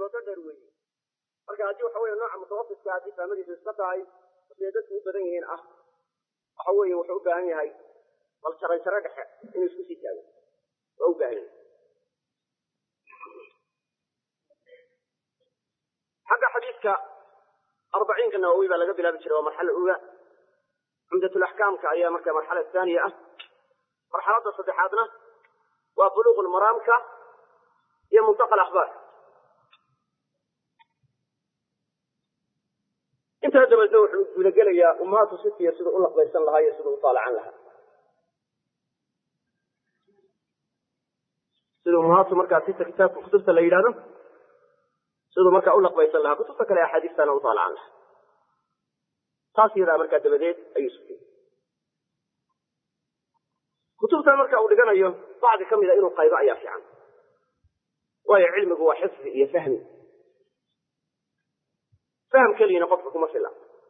gooto dheer weeye marka haddii waxa weeye nooca mutawasitka haddii fahmadiisu iska tahay siday dadku u badan yihiin waxa weeye wuxuu u baahan yahay bal jaro dhexe inuu isku sii taago waa u baahan yahay xagga xadiidka 40 nawawi baa laga bilaabi jiray waa marxalada uga cumdatul ahkaamka ayaa markaa marxalada thaniya marxalada saddexaadna waa buluuqul maraamka iyo muntaqa al-akhbaar inta dabadna wuxuu gudagelayaa ummaatu sitiya sida u laqbaysan lahaa iyo sida u taalacan lahaa sida ummaatu markaa sita kitaabka kutubta la yidhaahdo siduu markaa u laqbaysan lahaa kutubta kale axaadiistana u taalacan lahaa taas yadaa markaa dabadeed ayuu sugay kutubtan marka uu dhiganayo bacdi ka mida inuu qaybo ayaa fiican waayo cilmigu waa xifdi iyo fahmi faham keliyana qofka kuma fila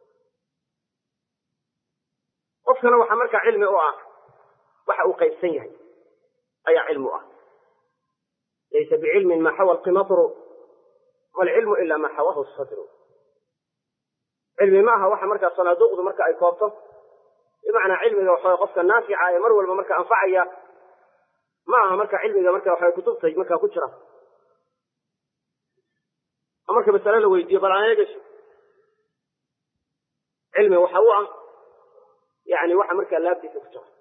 qofkana waxaa markaa cilmi u ah waxa uu qaybsan yahay ayaa cilmi u ah laysa bicilmin maa xawa alqimatru waalcilmu ila maa xawahu sadru cilmi maaha waxa markaa sanaaduuqdu marka ay koobto bimacnaa cilmiga waxa qofka naafica ee mar walba marka anfacaya ma aha marka cilmiga marka waxa kutubtay marka ku jira marka mas'ala la weydiiyo bal aan eegash cilmi waxa uu ah yani waxa marka laabtiisa ku jira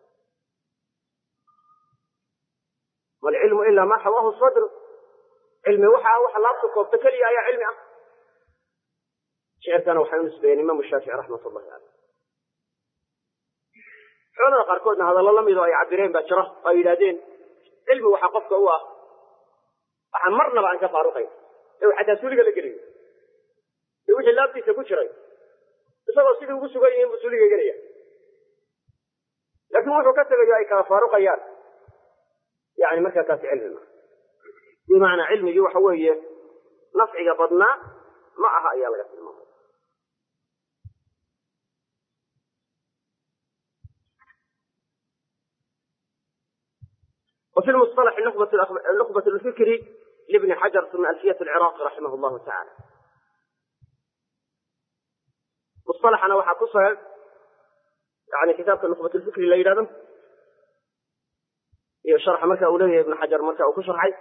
wal ilmu illa ma hawahu sadr cilmi waxa laabtu koobta kaliya ayaa cilmi ah sheerkana waxa uu nisbeeyay Imam Shaafi'i rahmatullahi alayhi culimada qaarkoodna hadallo la mid oo ay cabireen baa jira oo yidhaahdeen cilmi waxa qofka u ah waxa marnaba aan ka faaruqay ee xataa suuliga la geliyo ee wixii laabtiisa ku jiray isagoo sidii ugu sugan yihiin buu suuliga gelaya laakiin wuxuu ka tagayo ay kala faaruqayaan yani markaa kaasi cilmi bimacnaa cilmigii waxa weeye nafciga badnaa ma aha ayaa laga tilmaamay وفي المصطلح النخبة الفكري لابن حجر ثم ألفية العراقي رحمه الله تعالى مصطلح أنا وحقصها يعني كتاب النخبة الفكري اللي يرادم شرح مركة أولية ابن حجر مركة أو كشرحي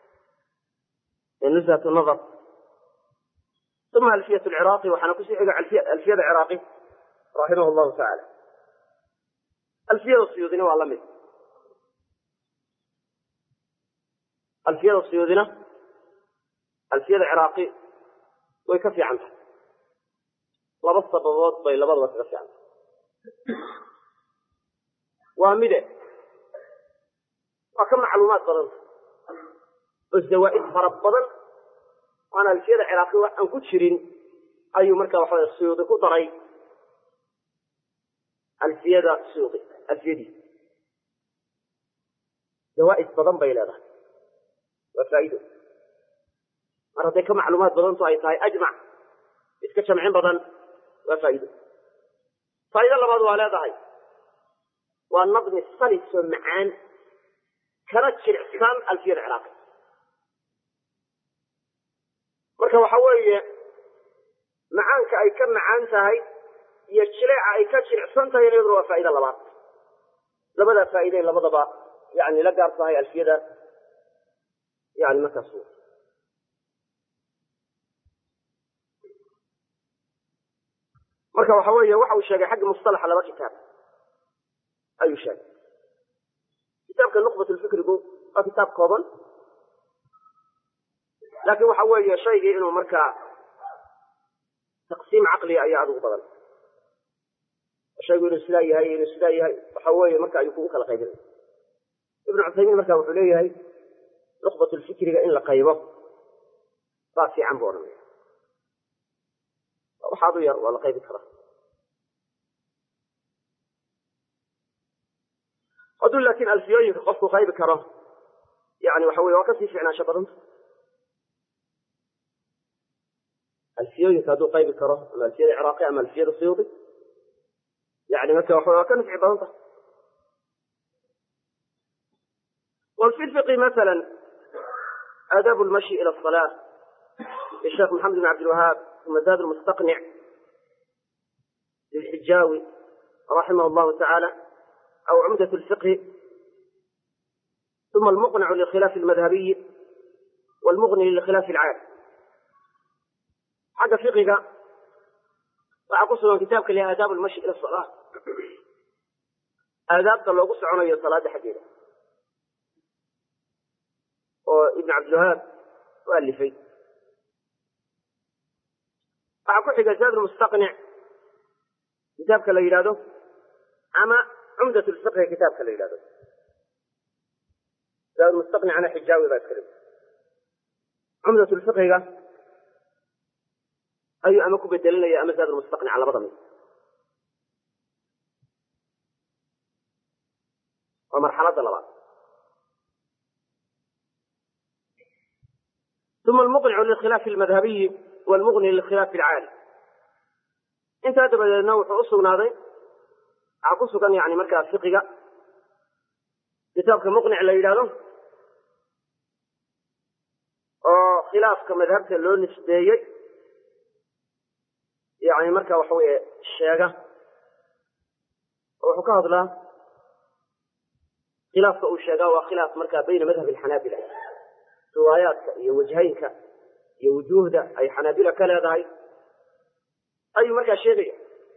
نزهة النظر ثم ألفية العراقي وحنقصي ألفية العراقي رحمه الله تعالى ألفية السيوطين والله مثل ألفية السيوطين ألفية العراقي ويكفي عنها لبس بضوط بي لبض ويكفي عنها وامده وكم معلومات بدن والزوائد فرب بدن وانا ألفية العراقي وان كتشرين أي مركة وحوى السيوطي كتري ألفية السيوطي ألفية دي زوائد بدن بي لها وفائده مرة كم معلومات بدن طاي أجمع يتكشم بدن وفائده فائدة لبعض ولا ضعي والنظم السلس والمعان كرتش الإحكام ألفية العراقي مركا وحوية معانك أي كم معان تهي يشرع أي كتشرع سنتها ينظروا فائدة لبعض لبدا فائدين لبدا يعني لقى صهي ألفية يعني ما تصور مركا وحوية وحو الشاقي حق مصطلح على كتاب أي شيء كتاب كالنخبة الفكر يقول كتاب كوبن لكن وحوية شيء إنه مركا تقسيم عقلي أي عدو طبعا الشيء يقول السلاي هاي وحوية مركا يكون كلا قيدر ابن عثيمين مركا وحوليه هاي نخبة الفكر إن لقيبه راسي عن بورمي وحاضو ير ولا قيب كره أقول لكن ألفيوين قفوا قيب كره يعني وحوي وكسي فعنا شبرن ألفيوين كادوا قيب كره أما ألفية العراقي أما ألفية السيوطي يعني مكة وحوي وكان في عبارته وفي الفقه مثلا آداب المشي إلى الصلاة للشيخ محمد بن عبد الوهاب، ثم زاد المستقنع للحجاوي رحمه الله تعالى، أو عمدة الفقه، ثم المقنع للخلاف المذهبي، والمغني للخلاف العام. حق فقهك وعقصنا كتابك لآداب المشي إلى الصلاة، آداب لو قص عنه الصلاة حقيقة، وابن عبد الوهاب مؤلفي. أعقص زاد المستقنع كتابك ليلاده، أما عمدة الفقه كتابك ليلاده. زاد المستقنع أنا حجاوي بأتكلم. عمدة الفقه أي أمك بالدليل يا أما زاد المستقنع على بضمي. ومرحلة ضلال. ثم المقنع للخلاف المذهبي والمغني للخلاف العالي. انت تبدأ نوع أصل ناظر عقصه كان يعني مركز فقه كتابك مقنع ليلاده خلاف كمذهب اللون نسبية يعني مركز وحوي الشيخة وحكاه له خلاف الشيخة وخلاف مركز بين مذهب الحنابلة روايات يوجهينك يوجوه ده أي حنابلة كلا ده أي مركز شيخية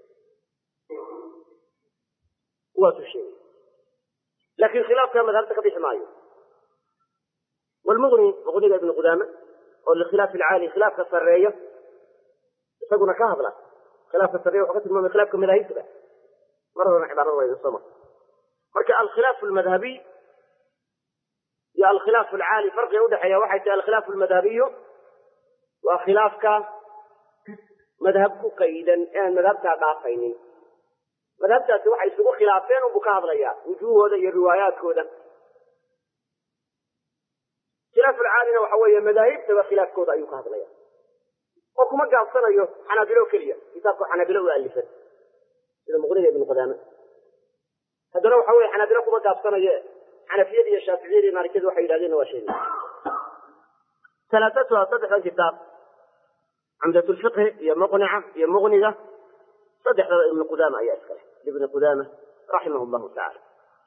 واتو الشيخ، لكن خلاف كما ذهبت في حماية. والمغني مغني ابن قدامة والخلاف العالي خلاف السرية يسقون كهبلة خلاف السرية وحكت المهم خلاف كم لا يكذب مرة عبارة الله ينصمر مركا الخلاف المذهبي يا الخلاف العالي فرق يوضح يا واحد الخلاف المذهبي وخلافك مذهبك قيدا يعني مذهبك ضعفين مذهبك واحد يسقوا خلافين وبكاظ ليا وجوه هذا الروايات كذا خلاف العالي وحوي مذاهب تبقى خلاف كذا أيوك هذا ليا وكما قال صنع يو حنابلة كلية كتابك حنابلة وألفت إذا مغني ابن قدامة هذا لو حوي حنابلة كما قال صنع حنفية دي الشافعية دي مالكية وحيد هذين وشيء ثلاثة صدح الكتاب عمدة الفقه هي مقنعة هي مغنية صدح ابن قدامة أي أسكره لابن قدامة رحمه الله تعالى.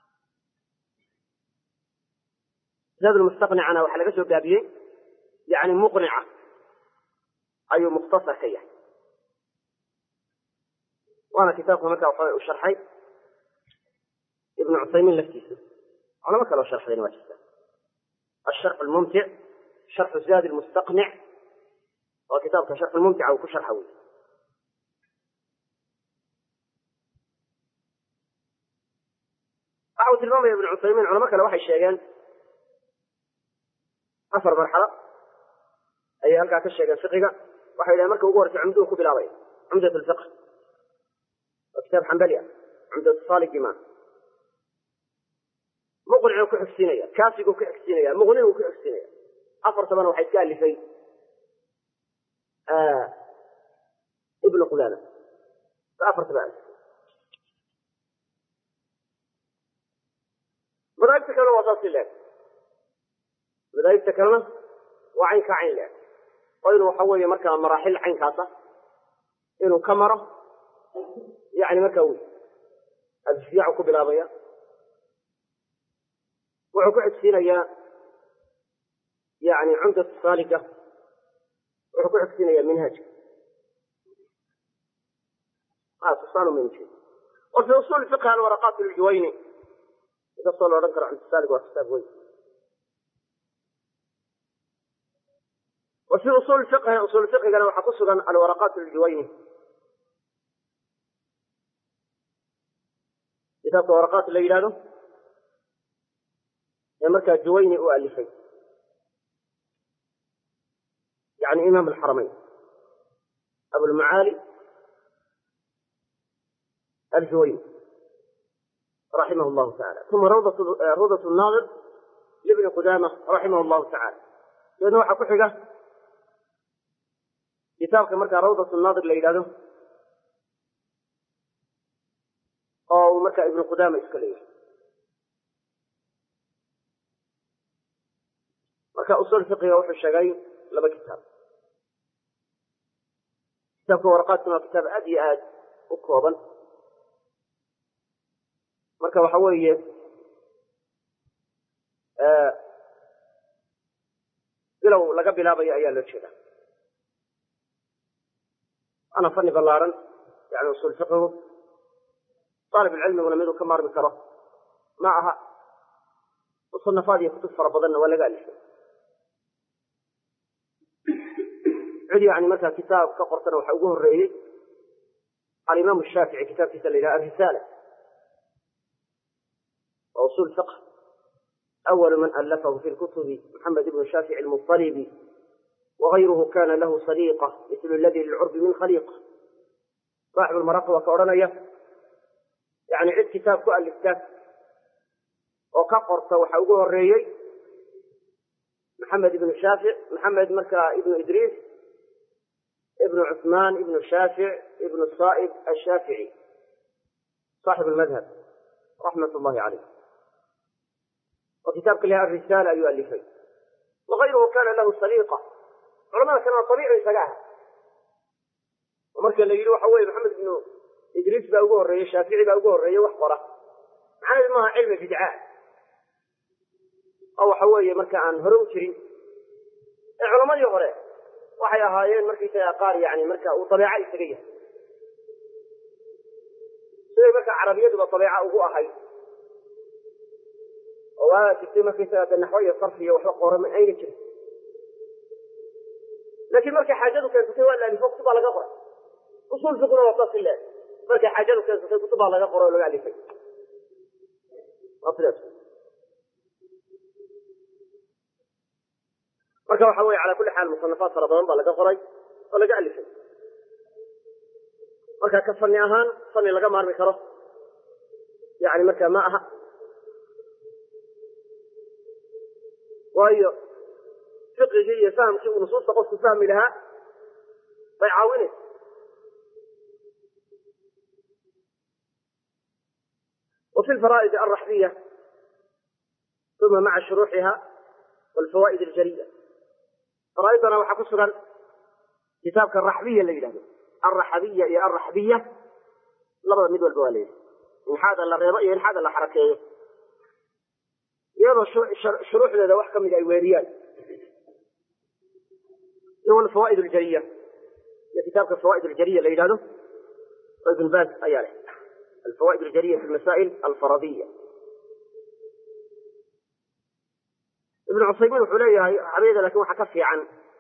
زاد المستقنع أنا وحلقته بابيه يعني مقنعة أي مختصر كيه. وأنا كتابه مكة وشرحي ابن عثيمين لفتيسه أنا مكة لو شرح لنا واجهته الشرح الممتع شرح زاد المستقنع وكتابك شرح الممتع أو كشرح حوي. أعوذ الإمام ابن عثيمين على مكة لواحد شيئان أفر مرحلة أي ألقى كالشيئان فقهة واحد إلى مكة وقورة عمده كبلاوين عمدة الفقه وكتاب حنبلية عمدة الصالح جماع مقنع وكحكسينية كاسق وكحكسينية مغني وكحكسينية أفر ثمان واحد قال لي في ابن قلانة فأفر ثمان مذاهب تكلمة وصلت لك مذاهب تكلمة وعين كعين لك وإنه حوي مركز مراحل عين كاسة إنه كمرة يعني مركوي الشياع كبلاوية وعقعد سينية يعني عمدة الصالقة وعقعد سينية منهج تصال من شيء. وفي أصول الفقه الورقات الجويني إذا صلوا ذكر عن السالق وكتاب وين. وفي أصول الفقه قالوا حقصوا الورقات الجويني كتاب ورقات الليلانه مركز جويني أؤلفي يعني إمام الحرمين أبو المعالي الجويني رحمه الله تعالى. ثم روضة الناظر لابن قدامة رحمه الله تعالى لأنه حكو حقه كتاب كمركز روضة الناظر ليلاده أو مركز ابن قدامة إسكالية مركز أصول الفقه وحي الشقاي لبا كتاب kitaabka waraqaadkuna waa kitaab aad iyo aad u kooban marka waxa weeye bilow laga bilaabayo ayaa loo jeeda ana fani ballaaran yani usul fiqhu طaalib cilmiguna miduu ka maarmi karo ma aha musanafaad iyo kutub fara badanna waa laga alifay cid yani markaa kitaab ka qortana waxa ugu horeeyey alimaam shaafici kitaabkiisa la yidhaha arisaala wa usul fiqh أول من ألفه في الكتب محمد بن شافع المطلبي وغيره كان له صديقة مثل الذي للعرب من خليقة صاحب المراقب وكورنية يعني عد كتاب كألفته وكقرت وحوقه الرئي محمد بن شافع محمد مركا ابن إدريس ابن عثمان ابن شافع ابن الصائب الشافعي صاحب المذهب رحمة الله عليه وكتاب كلها الرسالة يؤلفين وغيره كان له سليقة علماء كان طبيعي سجاها ومركا اللي يروح حوالي محمد بن إدريس بأوجه الرئي الشافعي بأوجه الرئي وحضره معنا ما علم البدعاء أو حوالي مركا عن هروشري علماء يغرى وحيا هايين مركا سيقار يعني مركا وطبيعي سجية سوى مركا عربية بطبيعة وهو هاي وتكتب في النحوية الصرفية وحقورة من أين تجري لكن مركي حاجته كانت تسوى إلا لفوق كتب على قبر أصول فقه وطاس الله مركي حاجته كانت تسوى كتب على قبر ولا قاعد يفك أصل مركي وحوي على كل حال مصنفات رمضان على قبر ولا قاعد يفك مركي كفرني أهان صني لقى مارمي كرف يعني مركي ما أها وهي فقهية فهم شيء ونصوص تقصد فهم لها فيعاونه وفي الفرائض الرحبية ثم مع شروحها والفوائد الجلية فرائضنا وحكسرا كتابك الرحبية اللي يلاه الرحبية يا الرحبية لبضا مدوى البواليه من هذا الرياضية من هذا الحركية iyadoo shuruuxdeeda wax ka mid ay weeriyaan iyo الفوائد الجلية iyo kitaabka الفوائد الجلية la yiraahdo ibn Baz ayaa leh الفوائد الجلية في المسائل الفرضية ابن عثيمين wuxuu leeyahay xabeeda laakiin waxa ka fiican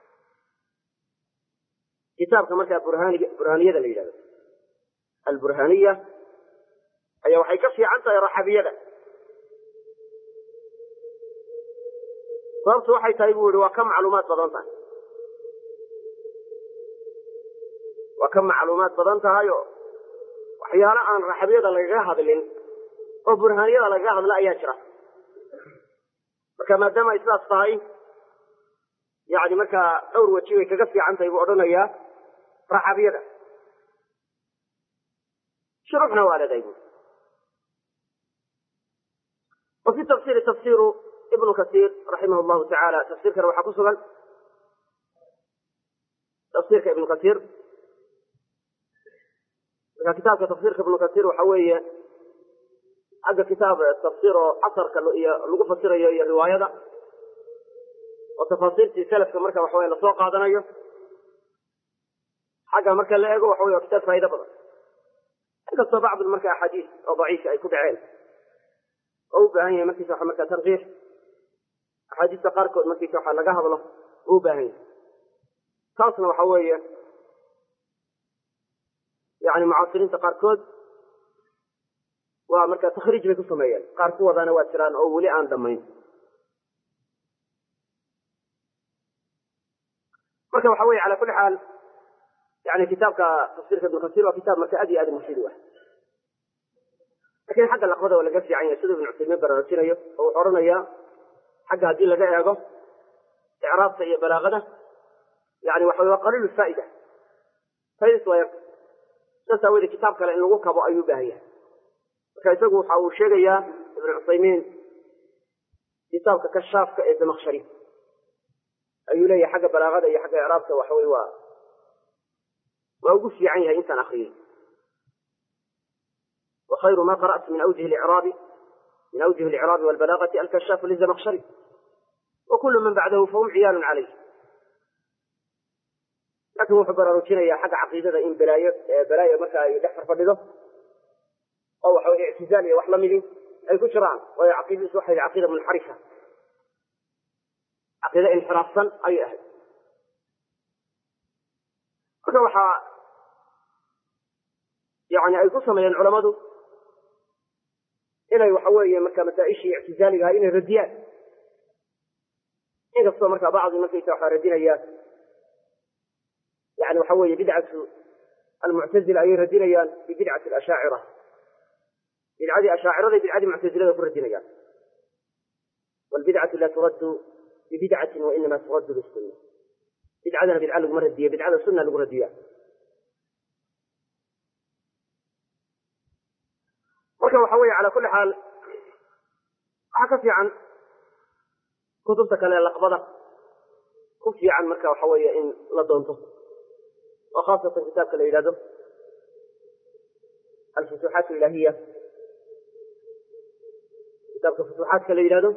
kitaabka marka burhaniyada la yiraahdo البرهانية ayaa waxay ka fiican tahay raxabiyada sababtu waxay tahay buu yiri waa ka macluumaad badan tahay waxyaalo aan raxabiyada lagaga hadlin oo burhaniyada lagaga hadla ayaa jira marka maadaama ay sidaas tahay yani marka dhowr waji way kaga fiican tahay buu odhanayaa raxabiyada shuruxna waa leedahay وفي تفسير ابن كثير رحمه الله تعالى تفسير كان وحا كسغان تفسير ابن كثير كتاب تفسير ابن كثير وحويه حق كتاب تفسير اثر لو فسريو iyo riwaayada oo tafasiirtii salafka marka waxa la soo qaadanayo xaga marka la eego waxa kitaab faa'iido badan inkastoo bacd marka ahadiis oo dhaif ay ku dhaceen oo baahan yahay marka tarqiix أحاديث قاركود ما كيف حال لقاها بالله هو باهي خاصنا وحوية يعني معاصرين تقاركود ومركا تخريج بكل سمية قاركود وضعنا واتران أو ولي آن دمين مركا وحوية على كل حال يعني كتاب تفسير ابن كثير وكتاب مركا أدي مفيد واحد لكن حق الأقوى ولا قفي عن يسود بن عثيمين برنسينيو أو عرنيا حق هذه اللي جاءه إعراب سيء بلاغته يعني وحوى قليل الفائدة فايدة ويبقى نسوي الكتاب كلا إنه وكب أيوبه هي فكيسقوا حاول شيء يا ابن عثيمين كتاب كشاف كإبن مخشري أيو لي حق بلاغته أي حق إعرابته وحوى وأوقف عنها إنسان أخيه. وخير ما قرأت من أوجه الإعراب والبلاغة الكشاف للزمخشري، وكل من بعده فهم عيال عليه. لكن هو حبر روتينيا حق عقيدة إن بلايا مركا يدحر فردده أو اعتزالية وحلمي أي كشران، وهي عقيدة واحد عقيدة منحرفة، عقيدة انحرافا أي أهل. وحا يعني أي قصة من العلماء إنه يحوي مركا مسائشي اعتزالي هاي إنه رديان إن قصة مركا بعض مركا يتوحى ردين إياه، يعني وحوي بدعة المعتزلة أي ردين إياه ببدعة الأشاعرة، بدعة أشاعرة بدعة معتزلة كل ردين إياه. والبدعة لا ترد ببدعة وإنما ترد بالسنة. بدعة بدعة لقمردية، بدعة السنة لقمردية. مركا وحوي على كل حال حكفي عن كتبتك للقبضة، كفي عن مركا وحوي إن لدونته، وخاصة كتابك الإلهة الفتوحات الإلهية، كتابك فتوحاتك الإلهة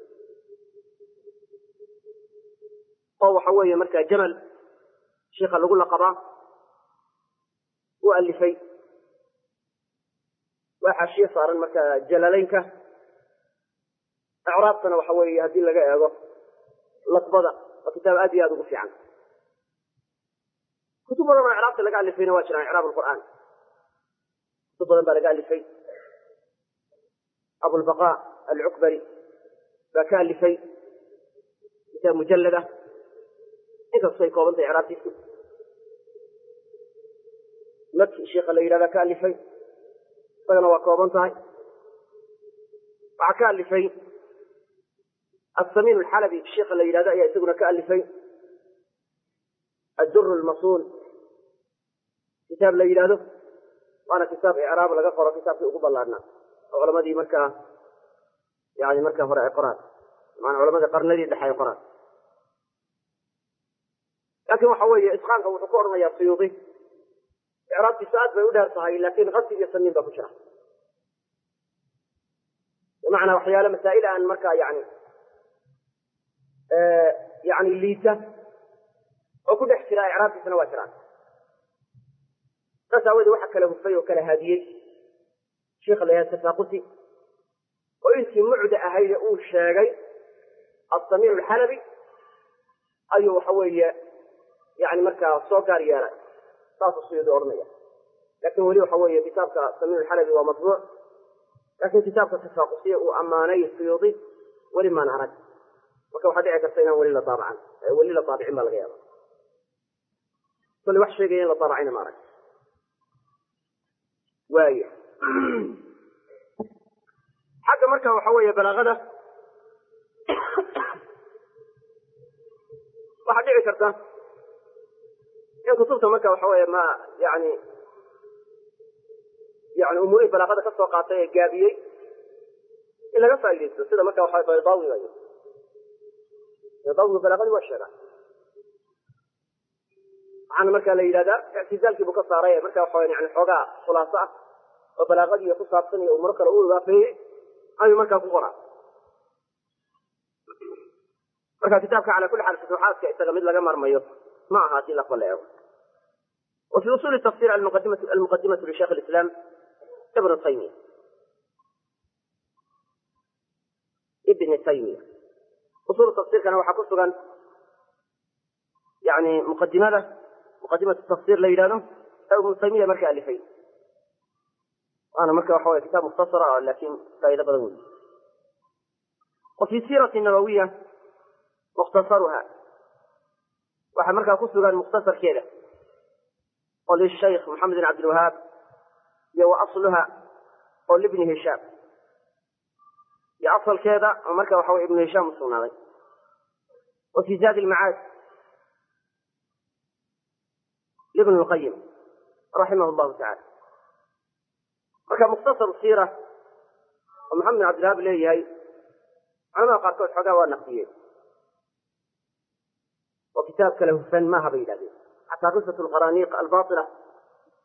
أو حوي مركا جمل شيخ اللي قلنا قضاء وألفي وحاشية صار مركا جلالينك إعرابتنا وحوي هذه اللي قاعدة لقبضة وكتاب أدي هذا قفي عنه. كتب بدن إعرابت اللي قاعد فينا واجنا إعراب القرآن، كتب بدن بقى قاعد في أبو البقاء العكبري بكى اللي في كتاب مجلدة إنت الصيكو بنت إعرابتي مكي الشيخ اللي إلى بكى اللي في فأنا وكوبنت هاي وعكى اللي في السمين الحلبي الشيخ اللي إلى ذا يسقنا كألي في الدر المصون كتاب اللي إلى ذا، وأنا كتاب إعراب لقفر كتاب في أقوب الله الناس علماء دي مركة يعني مركة فرع قرآن، معنى علماء القرن دي دحي قرآن. لكن وحوي إسخان هو تقولنا يا سيوطي إعراب تساعد بيودها صحيح، لكن غسل يسمين بكشرة بمعنى وحياله مسائل عن مركة يعني الليسة وكل احتراء إعراب في سنوات ران تساوي وحكى له فيه وكلا هادية شيخ اللي يتفاقسي وإنتي معدة أهيل أول شاقي الضمير الحلبي أيوه حوية يعني مركة صوكا ريالا طاس الصيود أرمية، لكن وليه حوية كتابك الضمير الحلبي ومطبوع، لكن كتابك التفاقسية وأماني الصيودي ولما نعرف وكو حديعك السينا وليلا طابعا وليلا طابعين بالغيابة كل وحش شيئين لطابعين ما رأي وايه حق مركه وحويه بلاغده واحد يعترض إن كتبت مركه وحويه ما يعني أموري بلاغده كسوقاتي جابيي إلا قفايليس سيدا مركه وحويه بيضاوي غير يضاوي بلاغده والشرع عن مركه ليلة اعتزال كيبو كصارية مركه وحويه يعني حوغا خلاصة وبلاغدي يقول صابتني ومركه الأول وافيه أي مركه كقرأ مركه كتابك على كل حال فتوحات كأستغمد لك مرميه ما هاتي لقبل الأول. وفي أصول التفسير المقدمة لشيخ الإسلام ابن تيمية أصول التفسير كان هو حقصه يعني مقدمة التفسير ليلانه ابن تيمية مركة ألفين أنا مركة وحوالي كتاب مختصرة لكن فائدة بدون. وفي سيرة النبوية مختصرها واحد مركة قصة مختصر كده قال للشيخ محمد بن عبد الوهاب يو أصلها قال لابن هشام يأصل كذا ومركة وحوالي ابن هشام الصناعي. وفي زاد المعاد لابن القيم رحمه الله تعالى مركة مختصر السيرة ومحمد بن عبد الوهاب ليه هي أنا قرأت حقا والنقدية وكتاب كله فن ما هبي له حتى قصة الغرانيق الباطلة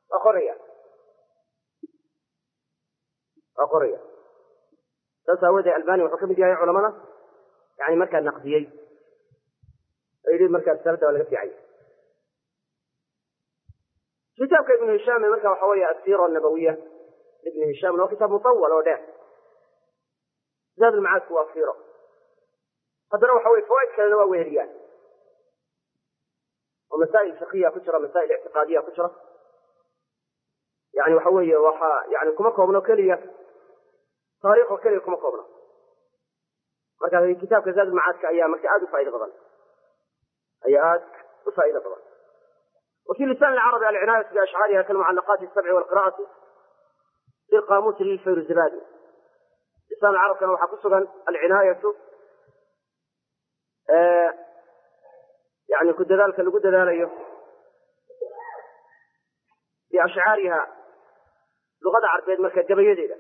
qoraya saas aawadee albani wuxuu ka mid yahay culamada yani markaa naqdiyey oo yidhi markaa risalada waa laga fiicay. kitaabka ibnu hishaam marka waxa weeye asiira nabawiya ibnu hishaamna waa kitaab mutawal oo dheer. zaad ulmacaadku waa siiro, haddana waxa weye fawaaid kalena waa weheliyaan oo masaa'il fiqiya ku jira, masaa'il ictiqaadiya ku jira. yani waxa weeye waxa yani kuma koobno keliya taariikh oo keliya kuma koobno. marka kitaabka zaad ulmacaadka ayaa marka aada u faa'ido badan, وفي لسان العربي العناية بأشعارها كالمعلقات السبع والقراءة في القاموس للفيروزبادي. لسان العرب كانوا حقصدا العناية يعني كد ذلك اللي قد ذلك بأشعارها لغة عربية مركز جبيدة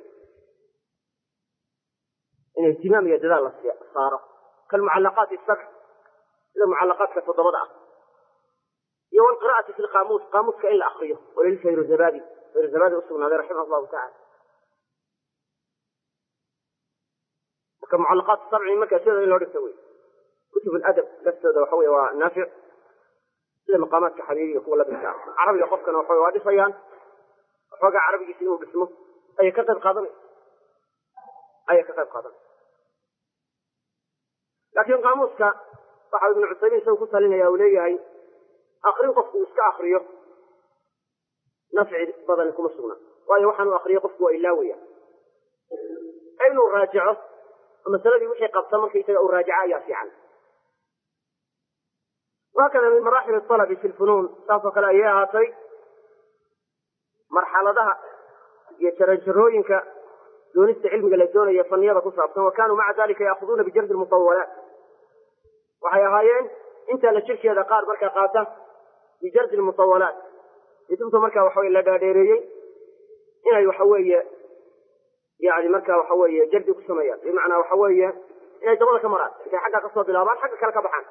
إن اهتمام يدلال صار كالمعلقات السبع، إذا معلقات كتضبطها يوم القراءة في القاموس، قاموس كإلا أخريه وللفيروزبادي، فيروزبادي أصبنا هذا رحمه الله تعالى. وكمعلقات السبع مكة سيدة إلا رسوي كتب الأدب لسه وحوي ونافع سيدة مقامات كحريري يقول الله بالكعب عربي يقف كان وحوي وادي صيان وحوقع عربي يسينه باسمه أي كتب قادمي لكن قاموس صاحب ابن عثيمين سوف لنا يا أولي أخرين قفوا إسكا أخريه نفع بدن لكم السنة وأي وحن أخريه قفوا إلا ويا أين الراجعة مثلا يوحي قد سمر كي تلقوا الراجعة يافي عنه. وهكذا من مراحل الطلب في الفنون سافق الأياها مرحلة ده يترجروينك دون علم قلتون يفنية تصعب، وكانوا مع ذلك يأخذون بجرد المطولات وحيا هايين انت لشركة هذا قار مركا قاته بجرد المطولات يتمت مركا وحوي لدى ديريي إنه يحوي يعني مركا وحوي جرد كسميات بمعنى وحوي إنه يجب كمرات إذا حقا قصة بلابان حقا كالك بحان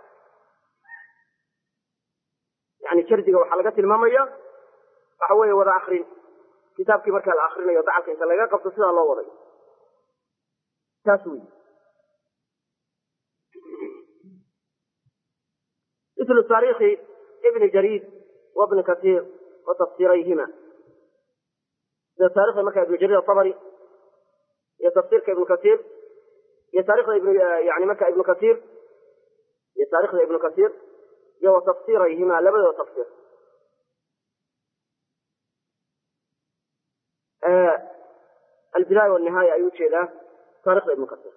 يعني جردك وحلقات المامية وحوي وضع آخرين كتابك مركا الآخرين يضعك إنت لقى قبط سيدة الله وضعي تاسوي مثل تاريخ ابن جرير وابن كثير وتفسيريهما. إذا تاريخ مكة ابن جرير الطبري يتفسير كابن كثير، يتاريخ ابن يعني مكة ابن كثير، يتاريخ ابن كثير يو تفسيريهما لبد وتفسير. البداية والنهاية أي شيء له تاريخ ابن كثير،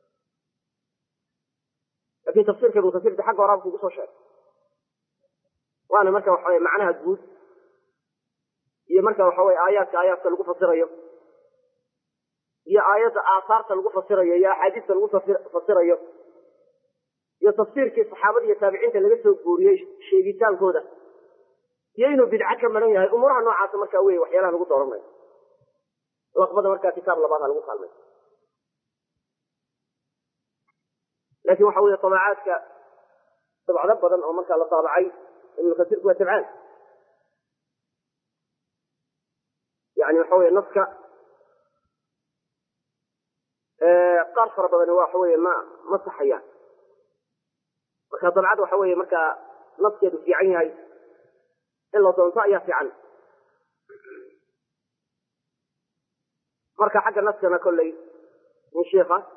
لكن تفسير كابن كثير ده حق ورابط وقصة شيء. وأنا مركب وحوي معناها تقول هي مركب وحوي آيات تلقوا فسرية، هي آيات آثار تلقوا فسرية، هي حديث تلقوا فسرية، هي تفسير كي الصحابة يتابعين تلقوا بوريش شيء كودا يينو بدعة كمالين هاي أمورها نوعات مركب وي وحيالها نقول دورنا لقبض مركب كتاب لبعضها نقول خالمين. لكن وحوي طبعات طبعا بدن أو مركب لطابعي ابن كثير هو تبعان يعني وحوي النصك قارصر بدن هو حوي ما صحيان مركب طبعات وحوي مركب نصك يدو في عيني إلا تنطأ في عنه مركب حق النصك ما كلي من شيخة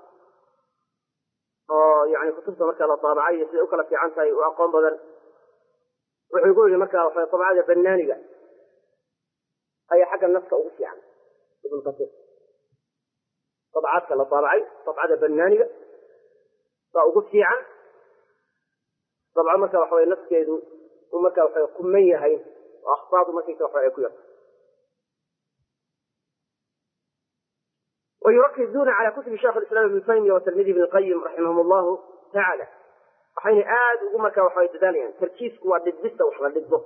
يعني كتبت مركب لطابعي يسلئوك في عنتي وأقوم بدن ويقول لي مركا طبعا فنانية أي حاجة النفس أوفي عنه ابن كثير طبعات كلا طبعي طبعا فنانية فأوفي عنه طبعا مركا وحوي النفس كيدو ومركا وحوي قمية هاي وأخطاط مركا وحوي كير ويركزون على كتب شيخ الإسلام ابن تيمية وتلميذه ابن القيم رحمهم الله تعالى waxayna aad ugu markaa waxay dadaalayaan tarkiisku waa dhibista wax la dhigdo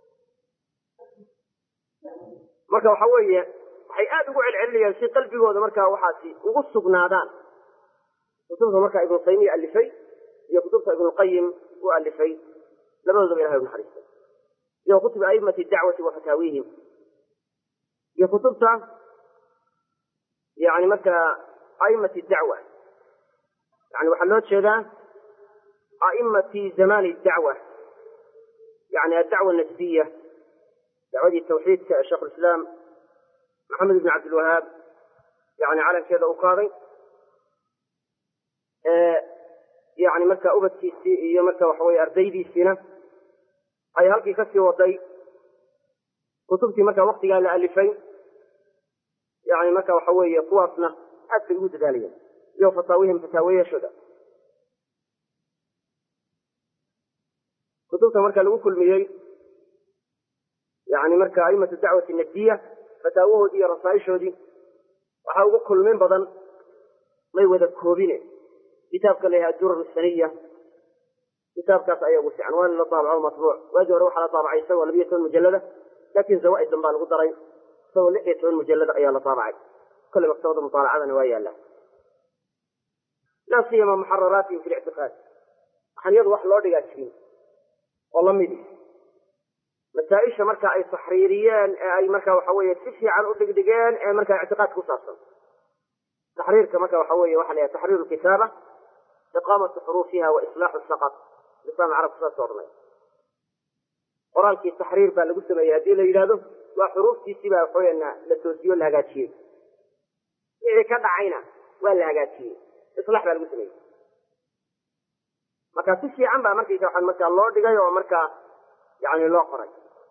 marka waxa weeye waxay aad ugu celcelinayaan si qalbigooda markaa waxaasi ugu sugnaadaan kutubta markaa ibn taymiya alifay iyo kutubta ibn qayyim oo alifay labadooda ilaahay u naxariistay iyo kutub a'immati dacwati wa fataawihim iyo kutubta yani markaa aimati dacwa, yani waxaa loo jeedaa aimati zamani dacwa, yani adacwa nasbiya, dacwadii tawxiidka ee sheikh lislaam maxamed ibn cabdilwahaab yani calankeeda u qaaday, yani marka ubadkiisii iyo marka waxa weye ardaydiisiina ay halkii kasii waday, kutubtii marka waktigaa la alifay yani marka waxa weeye kuwaasna aad bay ugu dadaalayeen iyo fataawihim fataawayaashooda. kutubta marka lagu kulmiyey yani marka aimatu dacwati najdiya fataawahoodii iyo rasaaishoodii waxaa ugu kulmin badan may wada koobine kitaabka la yahay adurar saniya, kitaabkaas ayaa ugu fiican, waana la daabaco matbuuc. waagii hore waxaa la daabacay isagoo 12 mujallada, laakin zawaa'idan baa lagu daray, isagoo 16 mujallada ayaa la daabacay. kole maktabada mutaalacadana waa yaala. laa siyama muxararaatihim fi lictiqaad, waxaan iyadu wax loo dhigaa jirin oo lamidi masaaisha marka ay taxriiriyeen ee ay marka waxa weeye si fiican u dhigdhigeen ee marka ictiqaadka ku saabsan. taxriirka marka waxa weeye waxa la yahay taxriir kitaaba, iqaamatu xuruufiha wa islaaxu saqat, lisaan carabku saas odhanay. qoraalkii taxriir baa lagu sameeyey haddii la yidhahdo waa xuruuftiisii baa waxaweeyana la toosiyo la hagaajiyey, wixii ka dhacayna waa la hagaajiyey, islaax baa lagu sameeyey. marka si fiican baa markaysa waxaan markaa loo dhigay oo markaa yani loo qoray.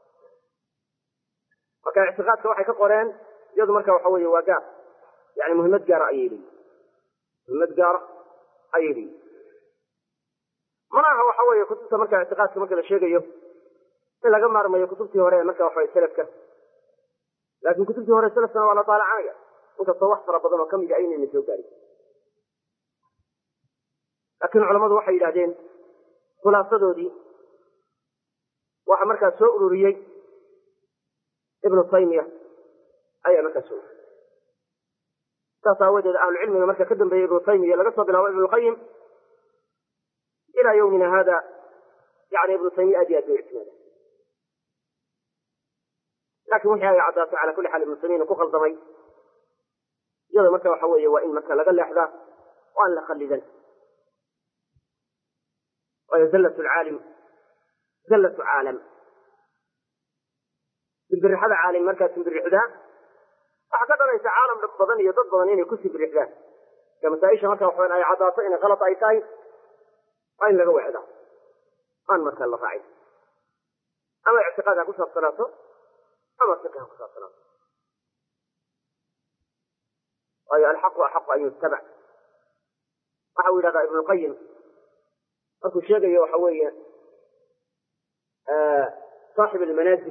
marka ictiqaadka waxay ka qoreen iyadu marka waxa weeye waa gaar, yani muhiimad gaara ayay leeyihin, muhiimad gaara ayay leeyihin. mana aha waxa weeye kutubta marka ictiqaadka marka la sheegayo in laga maarmayo kutubtii hore marka waxa weye salafka, laakin kutubtii hore salafkana waa la daalacanaya, inkastoo wax fara badan oo kamid a aynayna soo gaarin. laakiin culamadu waxay yidhahdeen khulaasadoodii waxa markaa soo ururiyey ibnu taymiya ayaa markaa soo ururiyey. saas aawadeed ahlucilmiga marka ka dambeeyey ibnu taymiya laga soo bilaabo ibnu lqayim ilaa yawmina hada yani ibnu taymiya aad iyo aad bay ictimaada. lakin wixii ay caddaatay cala kulli xaal ibnu taymiya ku khaldamay, iyada marka waxa weeye waa in marka laga leexdaa oo aan la khalidan. waayo zallatu lcaalim zallatu caalam, simbirixada caalim markaad simbirixdaa waxaa ka dhanaysa caalam badan iyo dad badan inay ku simbirixdaan. ka masaaisha marka waxaweyn ay caddaato inay khalad ay tahay waa in laga wexdaa, aan markaa la raacin, ama ictiqaad ha ku saabsanaato ama fiqh ha ku saabsanaato. waayo alxaqu axaqu an yutabac. waxa uu yidhahdaa ibnu lqayim markuu sheegayo waxa weeye saaxib almanaazil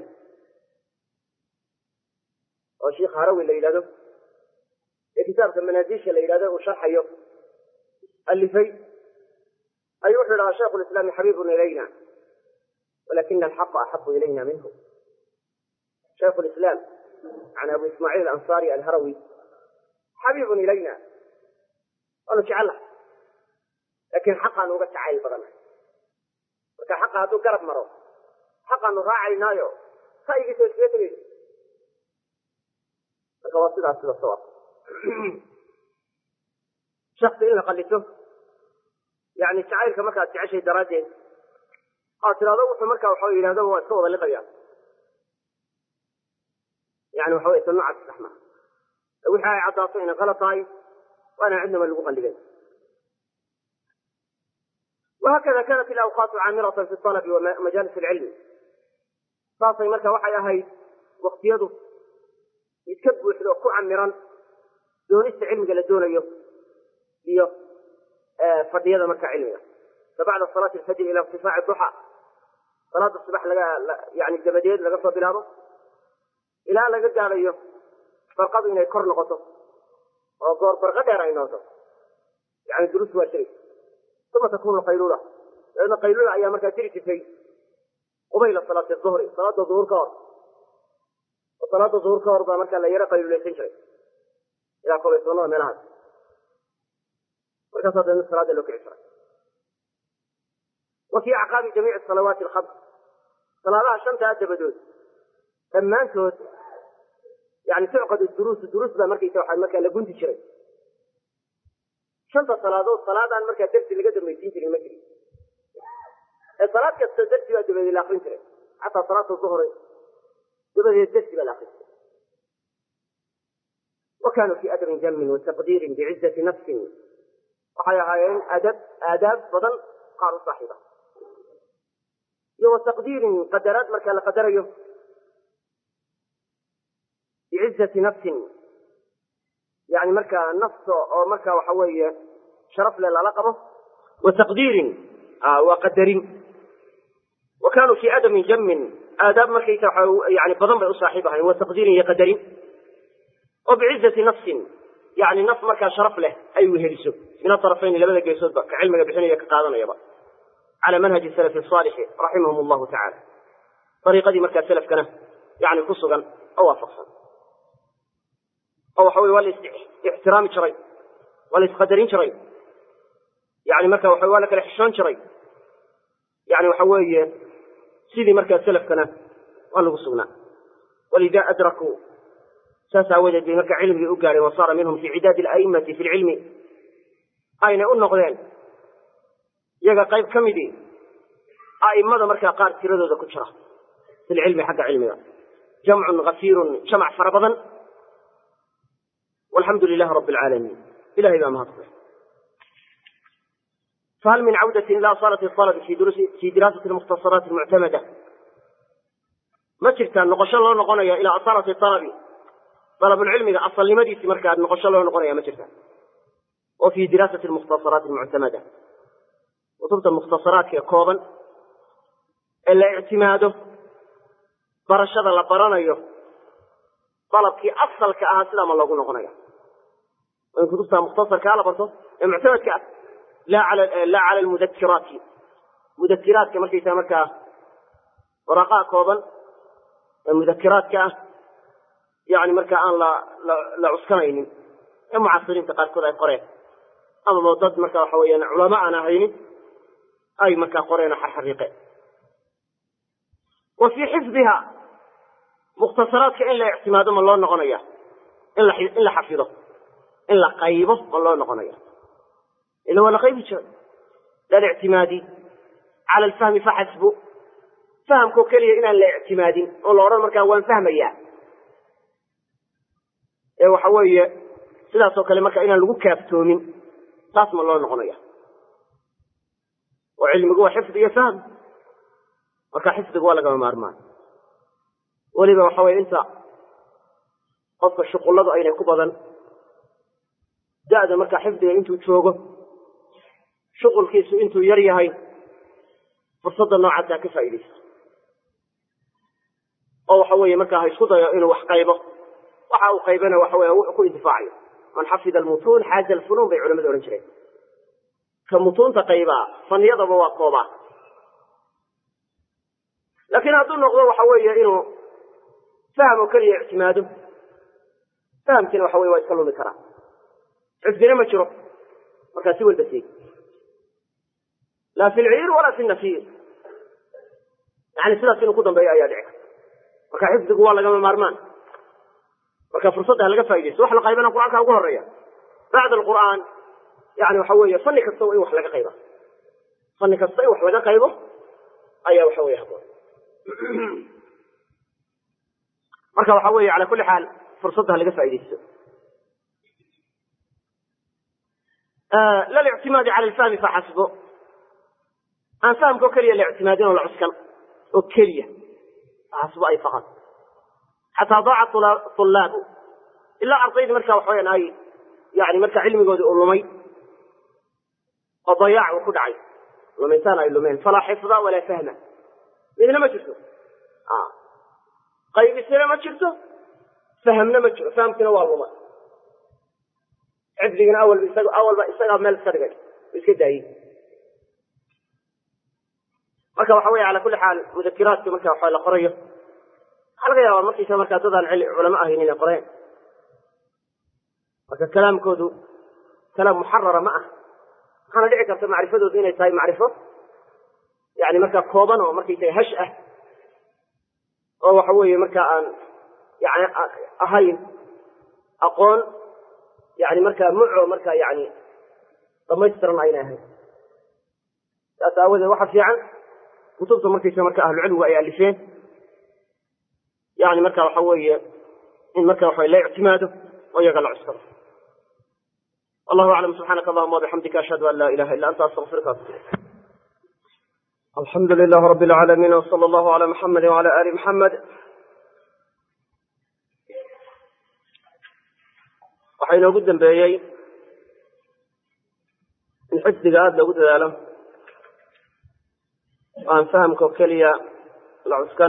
oo sheikh harawi la yidhahdo ee kitaabka manaazisha la yidhahdo uu sharxayo alifay, ayuu wuxuu yidhahdaa shaykhu lislaami xabiibun ilayna walakina alxaqa axabu ilayna minhu. shaykhu lislaam yani abu ismaaciil alansaari alharawi xabiibun ilayna, waanu jecelahay lakin xaqaanu uga jacayl badana. marka xaqa hadduu garab maro xaqaanu raacaynaayo ra'yigiisa iskaga tegayso. marka waa sidaas sida sawaab. shaksi in la qalito yani jacaylka markaad jeceshay daraaddeed aad tirahdo wuxuu marka waxa yidhahdo waa iska wada liqaya, yani waxa wey ta noocaas sax maha. wixii ay caddaato inay qalad tahay waana cidnaba lagu qalligay. وhakada kanat ilawqaatu caamiratan fi alabi wamajaalis alcilmi. saasay marka waxay ahayd waktiyadu mid ka buuxdo oo ku camiran doonista cilmiga la doonayo iyo fadhiyada marka cilmiga. fabacda salaati alfajri ila irtifaaci duxa, salaada subax yani dabadeed laga soo bilaabo ilaa laga gaadayo barqadu inay kor noqoto oo goor barqa dheer ay noqoto, yani durus waa jiray. uma takunu qaylula, dabeedna qaylula ayaa markaa jiri jirtay qubayla salaati duhri, salaada duhur ka hor. oo salaada duhur ka hor baa markaa la yaro qaylulaysan jiray ilaa koob iyo tobanada meelahaas. markaasaa dabeedna salaada loo kici jiray. wa fii acqaabi jamiici salawaati alkhams, salaadaha shantaa dabadood dhammaantood yani tucqadu duruus baa markaysa waxa markaa la gunti jiray shanta salaadood salaadaan markaa darsi laga dambaysiin jirin ma jirin ee salaad kasta darsi baa dabadeed la akrin jiray xataa salaata duhri dabadeed darsi baa la akrin jiray وكانوا في أدب جم وتقدير بعزة نفس وحياهين آداب بدن قالوا صاحبه وتقدير قدرات مركا لقدره بعزة نفس يعني مركا نفس أو مركا وحوية شرف للعلاقة وتقدير وقدر وكانوا في أدب جم آداب مركا يعني بدن صاحبها وتقدير يقدر وبعزة نفس يعني نفس مركا شرف له أي وهرسه من الطرفين لبدا قيسود كعلم بحنية كقادنا يبا على منهج السلف الصالح رحمهم الله تعالى طريقة دي مركا السلف كان يعني قصة أو أفقصا أو حوي ولا احترام شرعي ولا قدرين شرعي يعني مركا وحوي ولا كالحشان شرعي يعني وحوي سيدي مركا السلف كان ولا قصنا ولذا أدركوا ساسا وجد بمركا علم بأقاري وصار منهم في عداد الأئمة في العلم أين النقدين يقى قيب كمدي أئمة مركا قار تردو ذا كتشرة في العلم حق علمنا جمع غفير جمع فربضا والحمد لله رب العالمين إلهي بما هطفه فهل من عودة إلى صالة الطلب في دراسة المختصرات المعتمدة ما كان نقش الله نقنيا إلى أصالة الطلب طلب العلم أصل لمدي في مركز نقش الله نقنيا ما كان وفي دراسة المختصرات المعتمدة وطبط المختصرات كوبا إلا اعتماده برشد الله برانيه طلب كي أصل كأسلام الله قلنا قنايا وإن كنت مختصر كعلى برضه معتمد لا على المذكرات مذكرات كما في سامك ورقاء كوبا المذكرات يعني مركا أن لا عسكرين معاصرين تقال كذا قرين أما موضوع مركا حوينا علماءنا هيني أي مركا قرين حريقين وفي حفظها مختصرات إلا اعتماد من الله نقنية إلا حفظه إلا قيبه من الله نقنية إلا هو لقيب شيء لا الاعتمادي على الفهم فحسبه فهم كوكلية إلا الاعتمادي والله رأى المركة هو فهم إياه إيه حوية سلاسة كلمة إلا لقوا كافتومين تاسم الله نقنية وعلم قوة حفظ يفهم وكا حفظ قوة لقوا مارمان ولذا وحوي أنت قصة الشغل أين كبضا داد مركا حفظي أنتو تشوقه شغل كيسو أنتو يريهاي فرصة النوع عدا كفايلي أو حوي مركا هاي صدى إنه وحقايبه وحاو قيبنا وحوي وحكو انتفاعي من حفظ المتون حاز الفنون بعلماء الأورنجرين كمتون تقيبا فنيضا بواقوبا لكن أظن نقضي وحوي إنه فهموا كل اعتماده فهم كنا وحوي ويتكلم ذكرى عفدنا ما شرب وكاسوا البسيط لا في العير ولا في النفير يعني سلا سنو قدام بأي آيات وكحفظ قوة لقام مارمان وكفرصتها لقى فايدة وحلا قيبنا القرآن كأقول الرئية بعد القرآن يعني وحوي فنك الصوئي وحلقة قيبة فنك الصوئي وحلقة قيبة أي وحوي يحضر marka waxa weeye على كل حال فرصتها laga faa'iideysto لا الاعتماد على الفهم فحسبه أن فهم كلية الاعتمادين ولا عسكن وكلية فحسبه أي فقط حتى ضاع طلابه إلا أرضين مركا وحويا أي يعني مركا علمي قد أولمي وضياع وخدعي ومثال أي لمن فلا حفظ ولا فهم لأنه ما جرته قيب السنة ما جرته فهمنا ما جرته فهمتنا والله عبدنا أول ما استقى مال السرقة بسكده هي مركا وحوي على كل حال مذكرات مركا وحوي القرية حلقة يا مركي مركا تضع علماء هنا القرية مركا كلام كودو كلام محرر معه أنا دعك أنت معرفته دين يساي معرفة يعني مركا كوبان ومركا يساي هشأة أو حوي مركا yani ahayn aqoon yani markaa muco markaa yani dhamaystiran ayna ahayn. saas aawadeed waxa fiican kutubta markaysa marka ahlucilmigu ay alifeen yani marka waxa weeye in marka waxa la ictimaado oo iyaga la cuskado. wallahu aclam. subxaanaka allahuma wabixamdika ashhadu an laa ilaha illa anta astaغfiruka wa atubu ilayk. alxamdu lilahi rabi alcaalamiin wsala allahu cala muxamedi wcala ali muxamed. waxaa inoogu dambeeyey in xifdiga aada loogu dadaalo oo aan fahamka oo keliya la cuskan.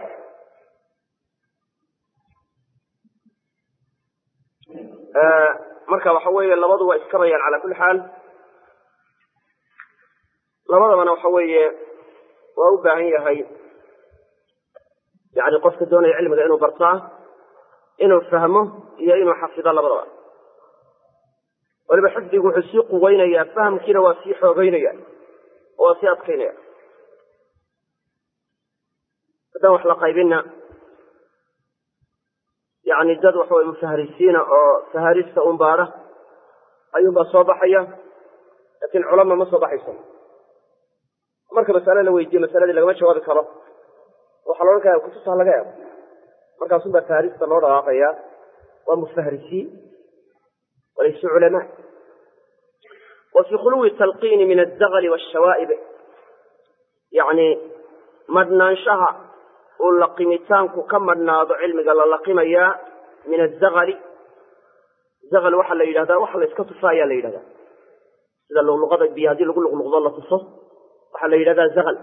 marka waxa weeye labadu waa iskabayaan cala kulli xaal. labadabana waxa weeye waa u baahan yahay yani qofka doonaya cilmiga inuu bartaa inuu fahmo iyo inuu xafido labadaba. waliba xifdigu wuxuu sii quweynayaa, fahamkiina waa sii xoogeynaya oo waa sii adkaynaya. haddaan wax la qaybinna yani dad waxa weye mufaharisiina oo faharista un baara ayuunbaa soo baxaya, laakiin culama ma soo baxayso. marka masale la weydiiye masaladii lagama jawaabi karo, waxaa la odhan kaya kutubta laga eego, markaasun baa faharista loo dhaqaaqaya. waa mufaharisiin walaysu culamaa. wa fii khuluwi talqiini min aldagli waashawaa'ib, yani madhnaanshaha uu laqimitaanku ka madhnaado cilmiga la laqimayaa min adagli. dagal waxaa la yidhahdaa waxa la iska tufa ayaa la yidhahdaa, sida luqluqada biyo haddii lagu luqluqdo la tuso waxaa la yidhahdaa dagal.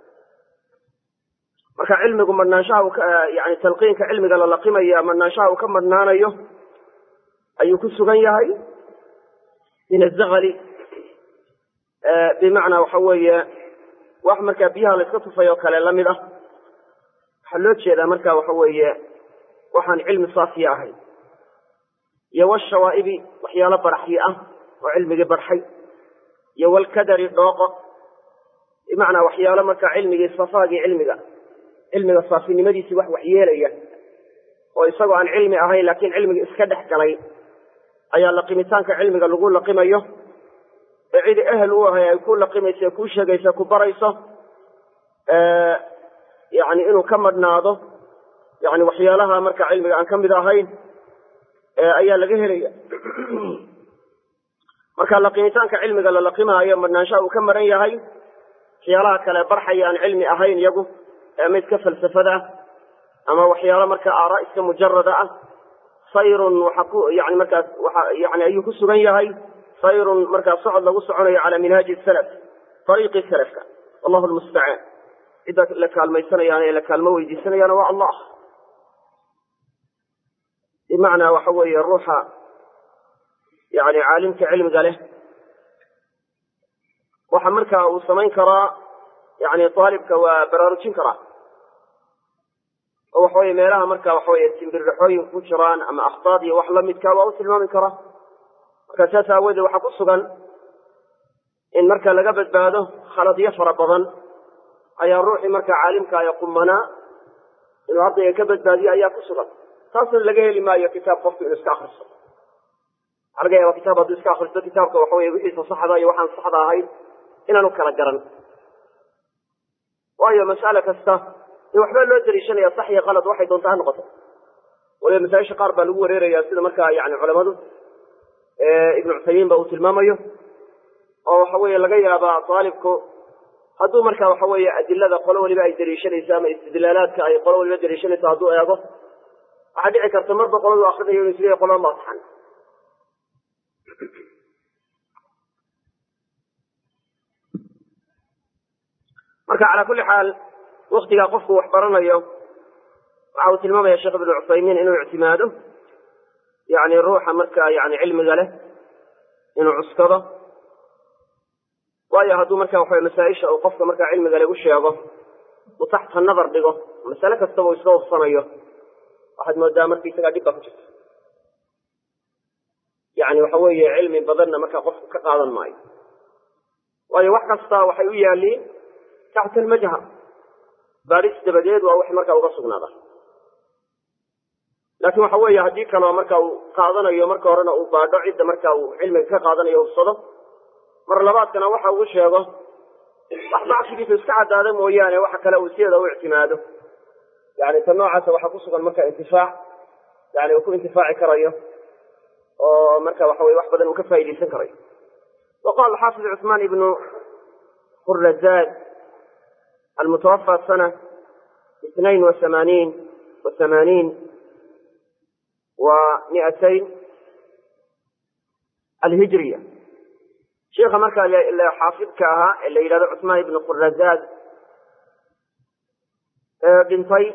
marka cilmigu madhnaanshaha yani talqiinka cilmiga la laqimaya madhnaanshaha uu ka madhnaanayo ayuu ku sugan yahay min adagli. bimacnaa waxa weeye wax markaa biyaha la iska tufay oo kale lamid ah. waxaa loo jeedaa marka waxa weeye waxaan cilmi saafiya ahayn. iyo washawaa'ibi waxyaalo barxyi ah oo cilmigii barxay. iyo walkadari dhooqo, bimacnaa waxyaalo marka cilmigii safaagii cilmiga saafinimadiisii wax waxyeelaya oo isagoo aan cilmi ahayn laakiin cilmigii iska dhex galay ayaa laqimitaanka cilmiga lagu laqimayo. ee cidi ehel u ahay ay ku laqimayso ee kuu sheegaysa ku barayso yani inuu ka madhnaado yani waxyaalaha marka cilmiga aan ka mid ahayn ayaa laga helaya. marka laqimitaanka cilmiga la laqimaayo madhnaanshaha uu ka maran yahay waxyaalaha kale barxaya aan cilmi ahayn iyagu mid ka falsafada ah ama waxyaalo marka aaraa iska mujarada ah. sayrun waxa ku yani markaas waxa yani ayuu ku sugan yahay sayrun markaa socod lagu soconayo cala minhaaji salaf, ariiqi salafka. wallahu lmustacaan. cidda la kaalmaysanayaan ee la kaalmo weydiisanayaan waa allah. bimacnaa waxa weeye ruuxa yani caalimka cilmiga leh waxa markaa uu samayn karaa yani aalibka waa baraarujin karaa oo waxaweye meelaha marka waxaweye timbirraxooyin ku jiraan ama akhtaad iyo wax lamidka waa u tilmaami karaa. marka saas aawoodee waxaa ku sugan in marka laga badbaado khaladyo fara badan ayaa ruuxii marka caalimka ee qumanaa inuu ardayga ka badbaadiyo ayaa ku sugan. taasna laga heli maayo kitaab qofku inuu iska akriso. waxaa laga yaaba kitaab hadduu iska akristo kitaabka waxaweye wixiisa saxda iyo waxaan saxda ahayn inaanu kala garan. waayo mas'ale kasta in waxbaa loo daliishanaya sax iyo qalad waxay doontaa ha noqoto. waliba masaa-isha qaar baa lagu wareeraya sida markaa yani culamadu ibnu cuthaymiin ba uu tilmaamayo oo waxa weeye laga yaabaa aalibku hadduu marka waxa weeye adilada qolo waliba ay daliishanayso ama istidlaalaadka ay qolo waliba daliishanayso hadduu eego waxaa dhici karta marba qoladu akrinayo inu isleeyahy qolada ma saxan. marka calaa kulli xaal waktigaa qofku wax baranayo waxa uu tilmaamaya sheekh ibnu cuthaymiin inuu ictimaado yani ruuxa marka yani cilmiga leh inuu cuskado. waayo hadduu marka waxawe masaa-isha uu qofka markaa cilmiga leh u sheego uu taxta nadar dhigo masale kastaba uu iska hubsanayo waxaad moodaa markaisagaa dhib baa ku jirta. yani waxa weeye cilmi badanna markaa qofku ka qaadan maayo. waayo wax kasta waxay u yaaliin taxta almajha, baaris dabadeed waa wax markaa uga sugnaada. laakiin waxa weeye haddii kaleo marka uu qaadanayo marka horena uu baadho cidda marka uu cilmiga ka qaadanayo hubsado mar labaadkana waxa uu sheego wax bacsigiisu iska caddaada mooyaane waxa kale uu sideeda u ictimaado yani ta noocaasa waxaa ku sugan marka intifaac yani uu ku intifaaci karayo oo marka waxa weye wax badan uu ka faa'iidaysan karayo وقال الحافظ عثمان بن خرزاد المتوفى سنة 82 و200 الهجرية شيخ مركا اللي حافظ كاها اللي يلاد عثمان بن خرزاد بنتي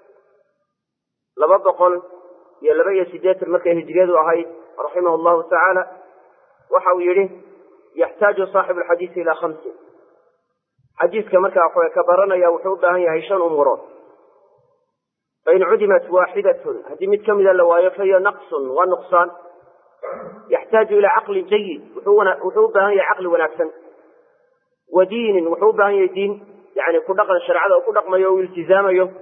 لبضقل يلبي سيدات المكة هجرية وهي رحمه الله تعالى وحاويره يحتاج صاحب الحديث إلى 5 حديث كمركا كبرنا يا وحوبها هي هشان أمورات فإن عدمت واحدة هدمت كمل لوايا فهي نقص ونقصان يحتاج إلى عقل جيد وحوبها هي عقل ونفسا ودين وحوبها هي دين يعني كل دقن الشرع وكل دقن يو التزام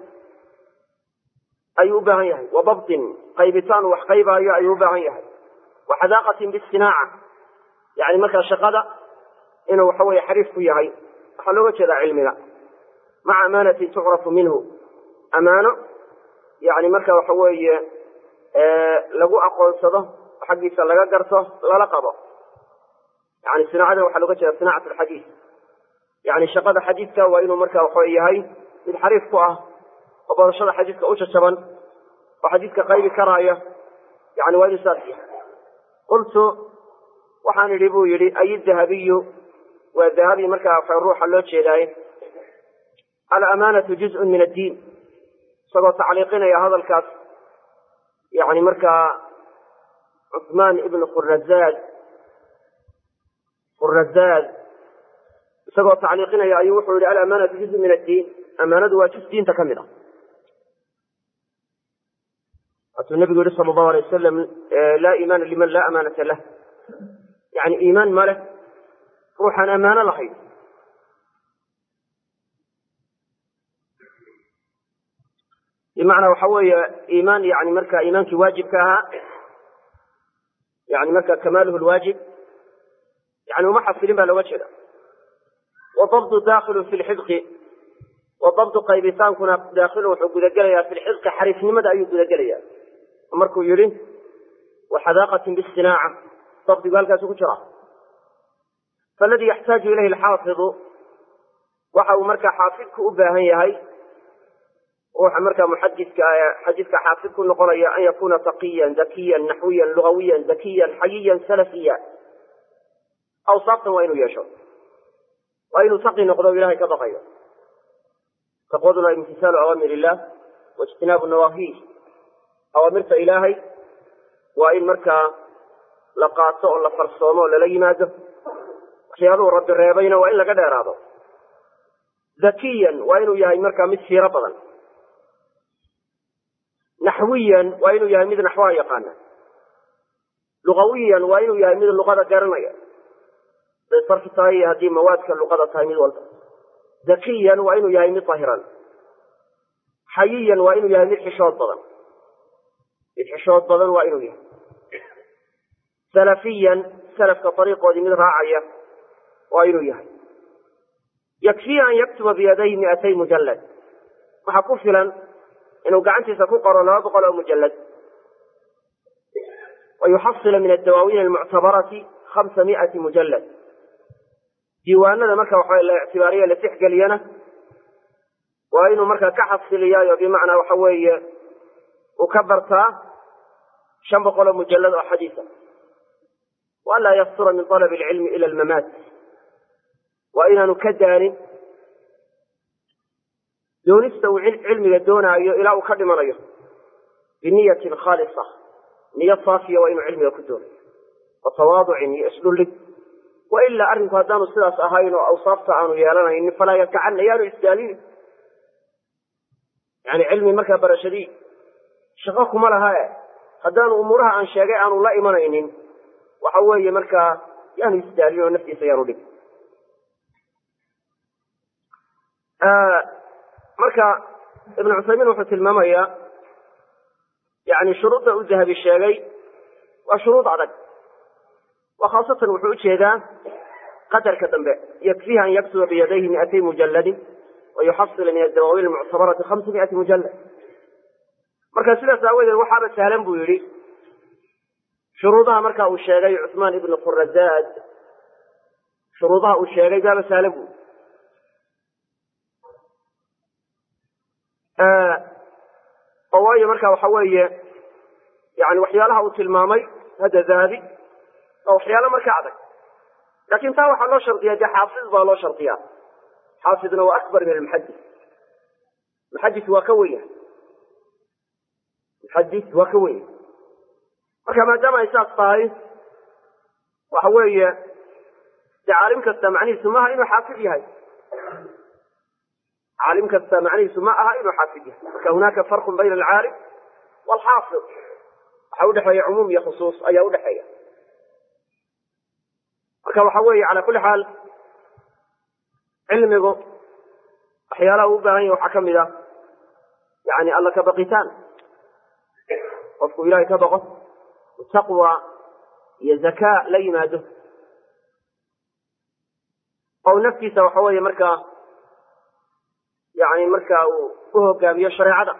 أيوبها هي وضبط قيبتان وحقيبها هي أيوبها هي وحذاقة بالصناعة يعني مثلا شقادة إنه وحوي حريف فيها حلوة كذا علمنا مع أمانة تعرف منه أمانة يعني مثلا وحوي لقو أقول صده حقي سلقا قرصه لا لقبه يعني صناعة وحلوة كذا صناعة الحديث يعني شقادة حديثك وإنه مركا وحوي هاي الحريف فوقه وبرشاد حديثك أوش الشبن وحديثك قيل كراية يعني وين ساتي قلت وحان يريبو يري أي الذهبي والذهبي مركا فالروح اللو تشيداي الأمانة جزء من الدين صدى تعليقنا يا هذا الكاس يعني مركا عثمان ابن خرزاد صدى تعليقنا يا أيوح يري الأمانة جزء من الدين أمانة واجز دين تكملة النبي صلى الله عليه وسلم لا إيمان لمن لا أمانة له يعني إيمان ماله روحا أمانة لخير بمعنى وحوي إيمان يعني مركا إيمانك واجب كها يعني مركا كماله الواجب يعني وما حصلين بها لوجهه وضبط داخل في الحذق وضبط قيبتان كنا داخله حق ذقليا في الحذق حريف نمد أي ذقليا أمركو يرين وحذاقة بالصناعة ضبط قال كاسو كشرا فالذي يحتاج إليه الحافظ وحاو مركا حافظك أباهي هاي روح مركا حديثك حافظك نقول أن يكون تقيا ذكيا نحويا لغويا ذكيا حييا سلفيا أو صاقا وإنه يشعر وإنه تقي نقضوا إلهي كبقيا تقودنا امتثال أوامر الله واجتناب النواهيه أوامرت إلهي وإن مركا لقاطه ولا فرصومه ولا ليماده وحياله رب الريبين وإلا قد أراده ذكيا وإنه يهي مركا مثي ربضا نحويا وإنه يهي مثل نحوها يقانا لغويا وإنه يهي مثل اللغة قرنية بالصرف تاهي هذه مواد كاللغة تاهي مثل والده ذكيا وإنه يهي مثل طاهرا حييا وإنه يهي مثل حشوات بضا الحشوات بضا وإنه يهي سلفيا سلف كطريق وذي من راعية وإنه يهي يكفي أن يكتب بيديه 200 مجلد وحكفلا إنه قعنتي سكوقر لا بقى مجلد ويحصل من الدواوين المعتبرة 500 مجلد ديواننا مركا وحوالي الاعتبارية اللي تحقى لينا وإنه مركا كحصل ليايو بمعنى وحوالي وكبرتها شنبق مجلد وحديثا وألا يصدر من طلب العلم إلى الممات وإن نكدان دون استوى علم يدونا إلى أكدم ريه بنية خالصة نية صافية وإن علم يكدون وتواضع يسدل لك وإلا أرنك هدان السلاس أهين وأوصافت عنه يالنا إن فلا يكعن يالو إسدالين يعني علمي مكا برشدي شغاكم لها هدان أمورها عن شاقع عنه لا إيمانين وحوي مكا يعني إسدالين ونفسي سيارو لك marka ibn Usaymin wuxuu tilmaamayaa yani shuruudda u dahabi sheegay waa shuruud adag wa khaasatan wuxuu ujeedaa qadarka dambe yakfiiha an yaktuba biyadayhi 200 mujalladin wayuxasila min adawaawiin almuctabarati 500 mujallad marka sidaas aawadeed waxaaba sahlan buu yidhi shuruudaha marka uu sheegay Cuthmaan ibn Khurazaad shuruudaha uu sheegay baaba sahlan buu oo waayo marka waxa weeye yani waxyaalaha uu tilmaamay hada dahabi oo waxyaalo marka adag laakiin taa waxaa loo shardiyaa dee xaafid baa loo shardiyaa xaafidna waa akbar min almuxadis muxadis waa ka weyn muxadis waa ka weyn marka maadaama ay saas tahay waxa weeye dee caalim kasta macnihiisu maaha inuu xaafid yahay caalim kasta macnihiisu ma aha inuu xaafid yahay marka hunaaka farqun bayna alcaalim waalxaafid waxa udhexeeya cumuum iyo khusuus ayaa udhexeeya marka waxa weeye cala kulli xaal cilmigu waxyaalaha uu u baahan yahay waxaa ka mid ah yani alla ka baqitaan qofku ilahay ka baqo taqwa iyo zakaa la yimaado oo naftiisa waxa weeye markaa yani marka uu u hogaamiyo shareecada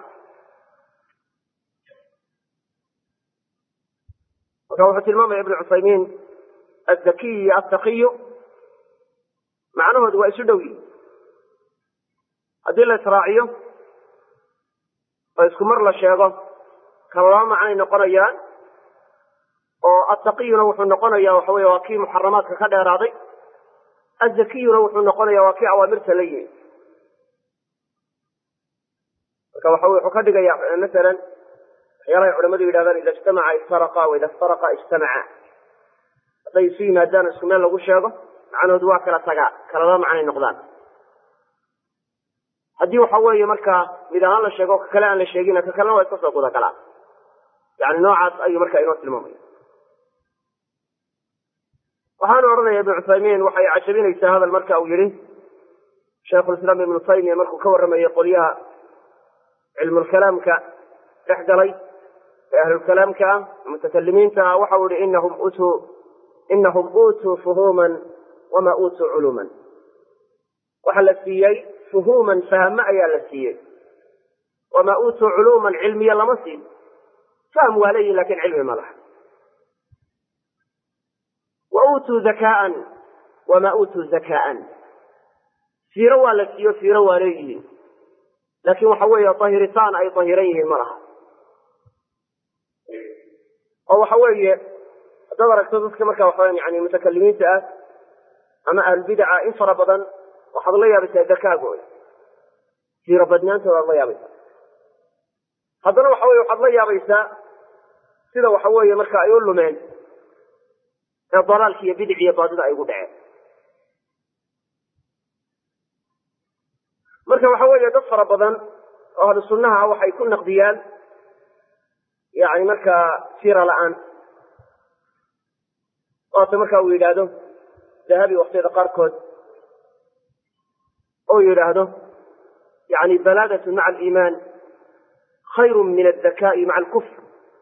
marka wuxuu tilmaamaya ibnu cuthaymiin الذكي iyo التقي macnahoodu waa isu dhow yihin haddii la israaciyo oo isku mar la sheego kala laba macnay noqonayaan oo التaqiyuna wuxuu noqonaya waxa wey waa kii muxaramaadka ka dheeraaday الذakiyuna wuxuu noqonaya waa kii awaamirta la yimi marka wuxuu ka dhigaya masalan waxyaalahay culamadu yidhahdaan ida اجtamaca اftaraqa waida اftaraqa اجtamaca hadday isu yimaadaan isku meel lagu sheego macnahoodu waa kala tagaa kala laba macnay noqdaan haddii waxa weeye markaa mid ahaan la sheego ka kale aan la sheegina ka kalena waa iska soo guda galaa yani noocaas ayuu markaa inoo tilmaamaya waxaanu odhanaya ibnu cuthaymiin waxay cajabinaysaa hadal marka uu yihi shaykhulislaam ibnu taymiya markuu ka warramayay qolyaha cilmulkalaamka dhex galay ee ahlulkalaamka ah mutakalimiinta ah waxa uu yihi inahum uutuu fuhuuman wama uutuu culuman waxaa la siiyey fuhuuman fahme ayaa la siiyey wama uutuu culuman cilmiya lama siin fahm waa leeyihin lakin cilmi ma laha wa uutuu zakaaan wama uutuu zakaaan siiro waa la siiyo siiro waa leeyihiin laakin waxa weeye dahiritaan ay dahiran yihiin ma laha oo waxa weeye haddaad aragto dadka marka waxaweya yani mutakalimiinta ah ama ahlulbidaca in fara badan waxaad la yaabaysaa dakaagooda siiro badnaantooda ad la yaabaysaa haddana waxa weye waxaad la yaabaysaa sida waxa weeye marka ay u lumeen ee dalaalki iyo bidic iyo baadida ay ugu dhaceen marka waxa weeye dad fara badan oo ahlu sunnaha waxay ku naqdiyaan yani markaa siira la-aan waata marka uu yidhaahdo dahabi waktiyada qaarkood oo yidhaahdo yani balaadatu maca aliimaan khayru min adakaa'i maca alkufr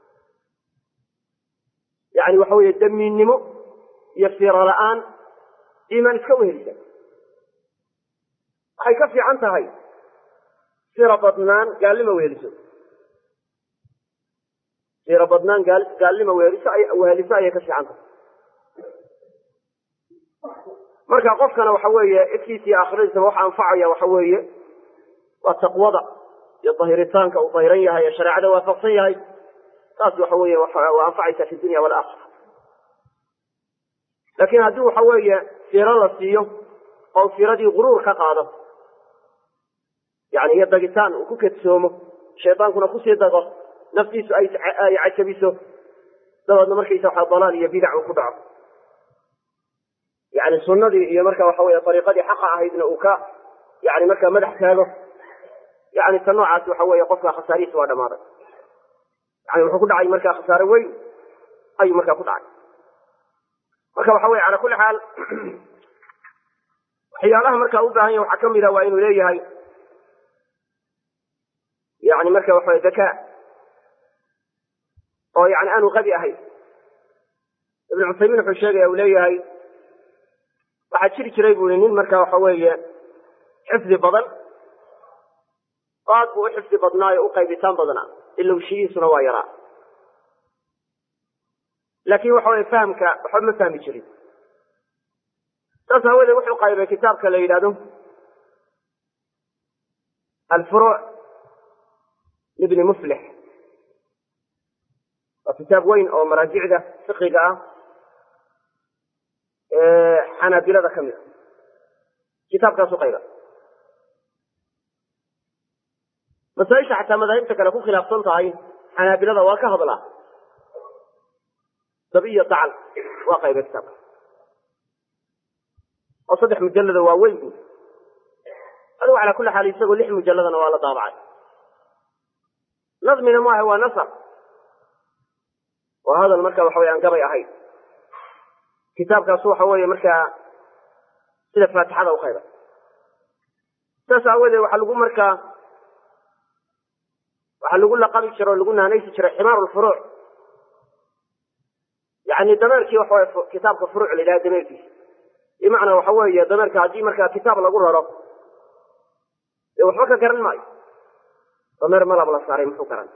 yani waxa weeye damiinnimo iyo siiro la-aan iimaan iska wehelisa waxay ka fiican tahay siiro badnaan gaalnima weheliso siiro badnaan gaalnima weheliso ayay ka fiican tahay marka qofkana waxa weeye ifkiisa iyo aakhiradiisaba waxa anfacaya waxa weeye waa taqwada iyo dahiritaanka uu dahiran yahay ee shareecada waafaqsan yahay taas waxa weeye waa anfacaysa fi dunya walaakhira laakiin haddii waxa weeye siiro la siiyo oo siiradii guruur ka qaado yani iyo dagitaan uu ku kadsoomo shaydaankuna kusii dago naftiisu ay cajabiso dabeedna markaysa waxa dalaal iyo bidac uu ku dhaco yani sunadii iyo marka waxa weye ariiqadii xaqa ahaydna uu ka yani markaa madax taago yani ta noocaasi waxa weeye qofka khasaarihiisa waa dhamaaday yani wuxuu ku dhacay markaa khasaare weyn ayuu markaa ku dhacay marka waxa weye cala kulli xaal waxyaalaha markaa u baahan yahy waxaa kamid a waa inuu leeyahay yani marka waxa zaka oo yani aanu qabi ahayn. ibnu cuthaymiin wuxuu sheegaya uu leeyahay waxaa jiri jiray buu nin marka waxa weeye xifdi badan oo aad buu u xifdi badnaayo u qaybitaan badnaa ilowshiyiisuna waa yaraa, laakiin waxa weye fahamka waxba ma fahmi jirin. saas aawadeed wuxuu qaybay kitaabka la yidhahdo alfuruuc libni muflix. waa kitaab weyn oo maraajicda fiqiga ah xanaabilada ka mid a. kitaabkaasu qayba masaaisha xataa madaahibta kale ku khilaafsan tahay xanaabilada waa ka hadlaa. dabiyo dacal waa qayba kitaabka oo 3 mujallada waa weyn bu adigu calaa kulli xaal isagoo 6 mujalladana waa la daabacay. nadmina maaha waa nasr waa hadal marka waxa weye aan gabay ahayn. kitaabkaasu waxa weeye markaa sida faatixada u qayba. saas aawadeed waxaa lagu laqabi jiro o lagu naanaysi jiray ximaar lfuruuc, yani dameerkii waxa weye kitaabka furuuc la yidhaha dameerkiisa. bimacnaa waxa weeye dameerka haddii markaa kitaab lagu raro dee waxba ka garan maayo. dameer malab la saaray muxuu garan?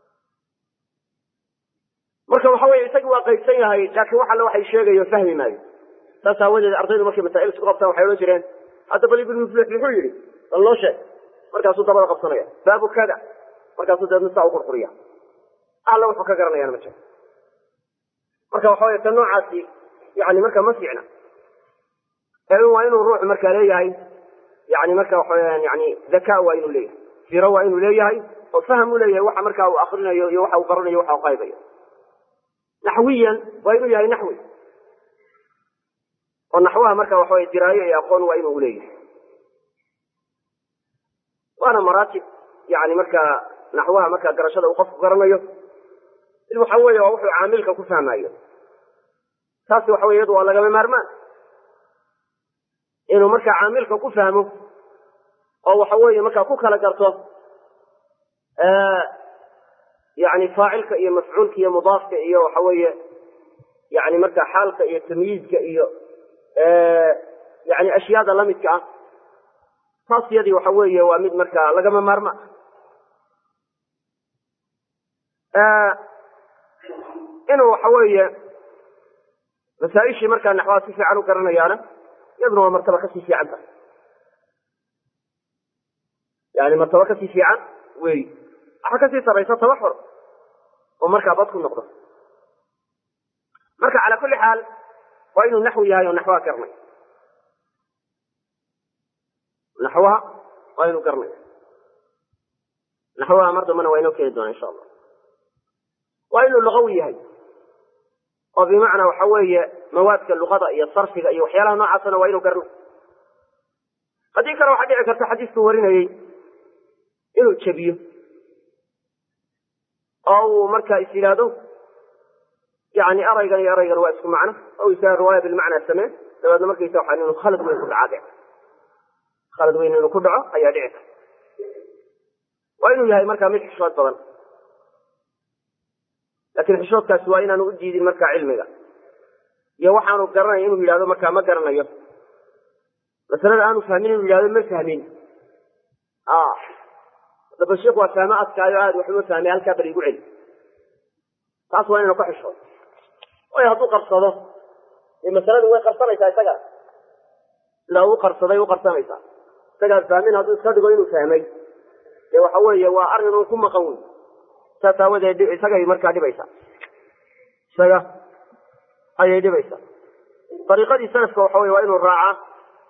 marka waxa weye isagii waa qaybsan yahay, laakiin wax alle waxay sheegayo fahmi maayo. saas aawadeed ardaydu markay masaa'il isku qabtaan waxay odhan jireen hadda bal ibnu muflix muxuu yidhi bal loo sheeg, markaasuu dabada qabsanaya baabu kada, markaasuu deedna saa u qurquriya alla wuxuu ka garanayaan ma jiro. marka waxa weye ta noocaasi yani marka ma fiicna. waa inuu ruuxu markaa leeyahay yani marka waxa weyaan yani dhakaa waa inuu leeyahay, firo waa inuu leeyahay oo faham u leeyahay waxa markaa uu akrinayo iyo waxa uu qaranayo waxa uu qaybayo. naxwiyan waa inuu yahay naxwi oo naxwaha marka waxa weye diraayo iyo aqoon waa inuu leeyahay. waana maraatib yani marka naxwaha marka garashada uu qofku garanayo in waxa weeye waa wuxuu caamilka ku fahmayo. taasi waxa weye iyadu waa lagama maarmaan inuu marka caamilka ku fahmo oo waxa weeye markaa ku kala garto yani faacilka iyo mafcuulka iyo mudaafka iyo waxa weeye yani marka xaalka iyo tamyiizka iyo yani ashyaada lamidka ah. taas yadii waxa weeye waa mid marka lagama maarmaan. inuu waxa weeye masaaishii markaa naxwaha si fiican u garanayaana iyaduna waa martaba kasii fiican tahay, yani martaba kasii fiican wey. waxa kasii saraysa tabaxur oo markaa bad ku noqdo. marka calaa kulli xaal waa inuu naxwi yahay oo naxwaha garanay. naxwaha waa inuu garanay. naxwaha mar dambana waa inoo keeni doona insha allah. waa inuu lugawi yahay oo bimacnaa waxa weeye mawaadka luqada iyo sarfiga iyo waxyaalaha noocaasana waa inuu garanay. haddii kale waxaa dhici karta xadiisku warinayey inuu jebiyo oo uu marka is yidhaahdo yani eraygan iyo eraygan waa isku macno, oo is riwaaya bilmacnaa samee, dabeedna markaysa waxaa inuu khalad weyn ku dhacaa dhici khalad weyn inuu ku dhaco ayaa dhici karta. waa inuu yahay markaa mid xishood badan, laakiin xishoodkaasi waa inaanu u diidin markaa cilmiga iyo waxaanu garanay inuu yidhahdo markaa ma garanayo. masalada aanu fahmin inuu yidhahdo ma fahmin. daba sheekh waa fahmo adkaayo aad waxuma fahmay halkaa bal igu celi. taas waa inaynu ka xishood. waayo hadduu qarsado dee masaladu way qarsanaysaa isaga ilaa uu qarsaday u qarsanaysaa. isagaa fahmin hadduu iska dhigo inuu fahmay dee waxa weeye waa arrin uun ku maqan wey. saas aawadeed isagay markaa dhibaysaa, isaga ayay dhibaysaa. dariiqadii salafka waxa weye waa inuu raacaa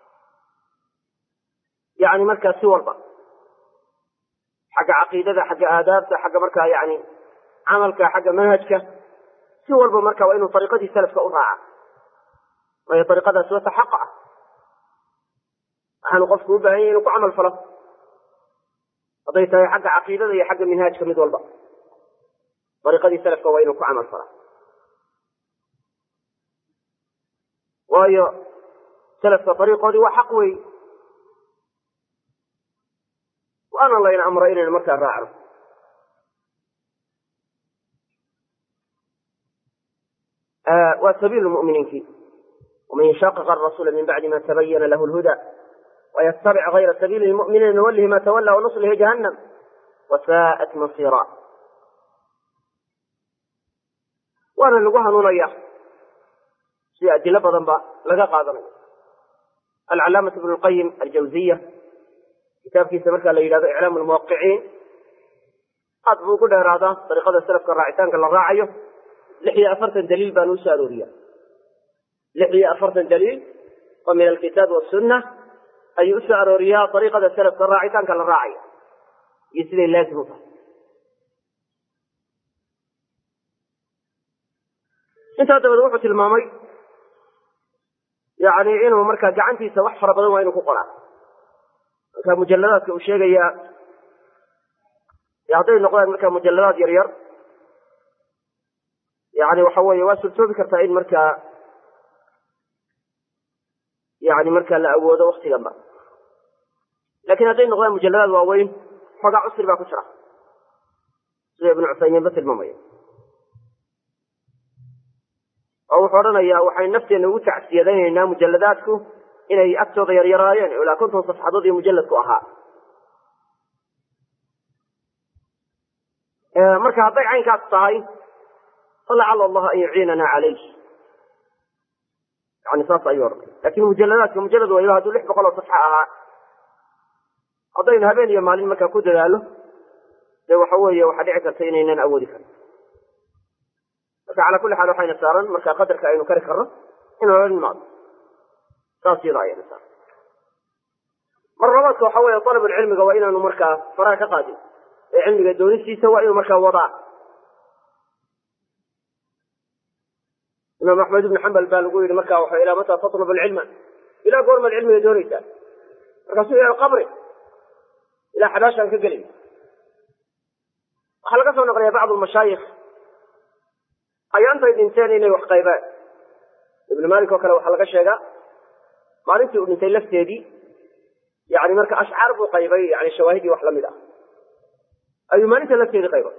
yani markaa si walba, xagga caqiidada, xagga aadaabta, xagga markaa yani camalka, xagga manhajka, si walba marka waa inuu dariiqadii salafka u raaca. waayo dariiqadaasi wata xaqa ah, waxaanu qofku u baahan yahy inuu ku camal falo hadday tahay xagga caqiidada iyo xagga minhaajka mid walba. dariiqadii salafka waa inuu ku camal falaa. waayo salafka dariiqoodii waa xaq wey, waana layna amray inaynu markaa raacno. وسبيل المؤمنين فيه ومن يشاقق الرسول من بعد ما تبين له الهدى ويتبع غير سبيل المؤمنين نوله ما تولى ونصله جهنم وساءت مصيرا. وانا لغو هنونيا سي أدلة بدن لغا قادم العلامة ابن القيم الجوزية كتاب كيس مركا ليلة إعلام الموقعين أطبو كل هذا طريقة السلف كالراعتان كالراعيه لحية أفرت دليل بانو ساروريا لحية أفرت دليل ومن الكتاب والسنة أي ساروريا طريقة السلف كالراعتان كالراعيه يسلي لازم انت هذا بدوحة المامي يعني إنه مركا جعنتي سوح فربضان وإنه كقرأ كمجلدات كأشياء يعطيه نقول مركا مجلدات يرير يعني وحوي واسل توبي كرتاين مركا يعني مركا لا أود وقت جنبه لكن هذين نقول مجلدات واوين فقع عسر باكشرة زي ابن عثيمين بس المميز أو حرنا يا وحين نفسي أنه وسع سيادين إنها مجلداتكم إنه يأكتوا يرايين ولا كنتم صفحة ضدي مجلدكم أها مركا هضيع عين كاتطاي فلعل الله أن يعيننا عليه يعني صاص أيور لكن مجلداتكم مجلد ويوها دول لحبق الله صفحة أها قضينا بين يمالين مكا كود لاله لو حوية وحديعة السينين إننا أودك على كل حال وحين سارا مركا قدرك أنه كركرة إنه الماضي صاصي رأي نسار مرة وحوية طلب العلم قوائنا أنه مركا فراك قادم العلم قدونيسي سواء إنه مركا وضع إمام أحمد بن حنبل بالقوي لمركا وحي إلى متى تطلب العلم إلى قرم العلم قدونيسا مركا سوء إلى القبر إلى حباشا كقليل وحلقة نقرأ بعض المشايخ أي أنت الإنسان إنه وحقيبان ابن مالك وكلا وحلقة شيئا ما رأيته ابن تيلف تيدي يعني مركا أشعار بقيبي يعني شواهدي وحلم الله أي ما نتلف تيدي قيبا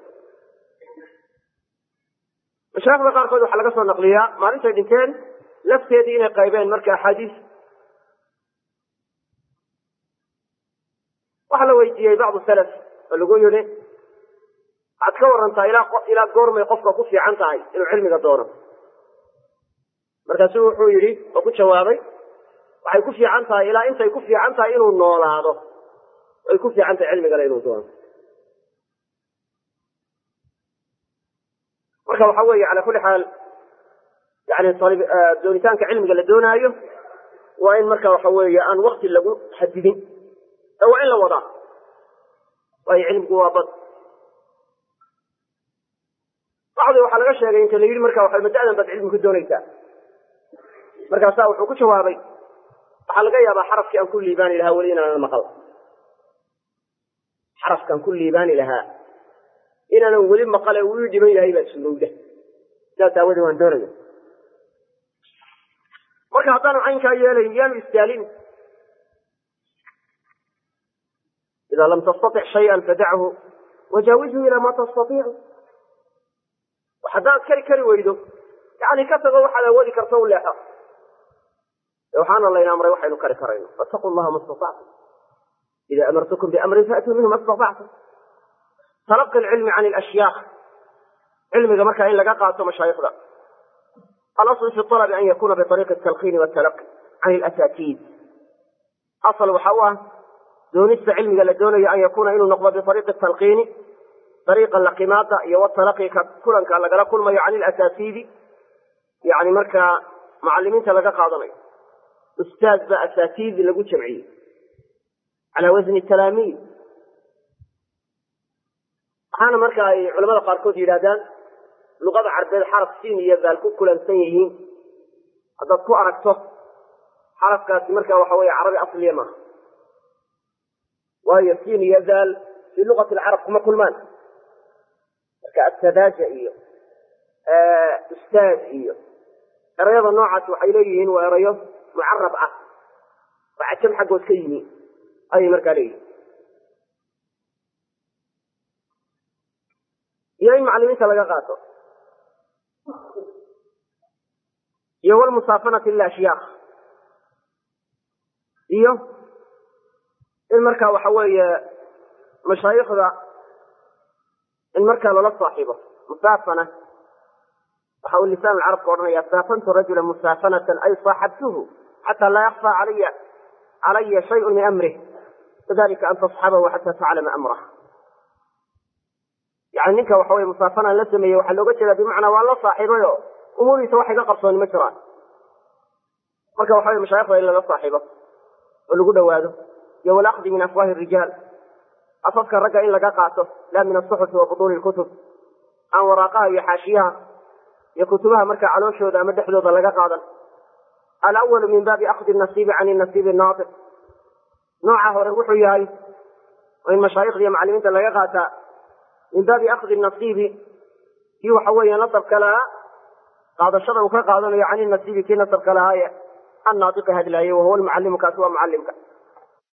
مشايخ بقار خذوا حلقة نقلية ما رأيته الإنسان لف تيدي إنه قيبان مركا حديث وحلو ويجي بعض السلف اللي يقولوا لي أتكور أنت إلى قرم يقفك كفي عن تاي إنه علمي قدونه مركزوه حويري وكل شوابي وحي كفي عن تاي إلى أنت يكفي عن تاي إنه النول هذا ويكفي عن تاي علمي قال إنه دونه مركز حوي على كل حال يعني الطالب دونيتان كعلم قال دونه أيه وإن مركز حوي أن وقت اللي حددين أو إلا وضع وهي علم قوابط بعضي waxaa laga sheegay inta la yiri marka waxa madaadan bad cilmi ku doonaysaa markaas wuxuu ku jawaabay waxa laga yaabaa xarafkii aan ku liibaan ilaha wali inaan maqal xarafkan ku liibaan ilaha inaan wali maqal uu dhiman yahay baa suurowda taas awada waan doonaya marka hadaan aynka yeelay yaan istaalin إذا لم تستطع شيئا فدعه وجاوزه إلى ما تستطيع وحداد كري ويدو يعني كتبوا على ودي كرتو لا سبحان الله إن أمره وحي نكري كرينه فاتقوا الله ما استطعتم إذا أمرتكم بأمر فأتوا منه ما استطعتم تلقي العلم عن الأشياخ علم كما كان لقى قاعدة مشايخ ذا الأصل في الطلب أن يكون بطريقة التلقين والتلقي عن الأساتيد أصل وحواه دون العلم قال دون أن يكون إنه نقضى بطريقة التلقين طريقا لقماطة يوطلقي كلا كان لقى كل ما يعني الأساتيد يعني مركا معلمين تلقى قاضمين أستاذ بأساتيد اللي قلت شمعيه على وزن التلاميذ أنا مركا علماء قاركود يرادان لغة عربية حرف سين يذال كل سنين هذا كو أركته حرف كاس مركا وحوي عربي أصلي ما وهي سين يذال في لغة العرب كما كل مان كالسذاجة إيه أستاذ إيه الرياضة نوعة وحيليهن ويريه معرب وعشم حق وسكيني أي مركا ليه يا معلمين تلقى قاطع iyo walmusaafanati liashyaakh iyo in markaa waxa weeye mashaayikhda in markaa lala saaxiibo musaafana waxa uu lisaan carabka odhanaya saafantu rajula musaafanatan ay saaxabtuhu xataa laa yakfaa calaya shayun min amrih kadalika an tasxabahu xataa taclama amrah yani ninka waxa weye musaafana la sameeyey waxaa looga jeeda bimacnaa waa la saaxiibayo umuuriisa wax iga qarsooni ma jiraan marka waxa weye mashaayikhda in lala saaxiibo oo lagu dhawaado iyo walakdi min afwaahi rijaal afafka ragga in laga qaato laa min asuxufi wa butuuni lkutub aan waraaqaha iyo xaashiyaha iyo kutubaha markaa calooshooda ama dhexdooda laga qaadan alawalu min baabi akdi nasiibi can nasiibi naatir nooca hore wuxuu yahay oo in mashaayikhda iyo macalimiinta laga qaataa min baabi akdi nasiibi kii waxa weeye nasabka lahaa qaadashada uu ka qaadanayo can nasiibi kii nasabka lahaaye annaatiqi hadlaaye wahuwa almucallimu kaasi waa mucallimka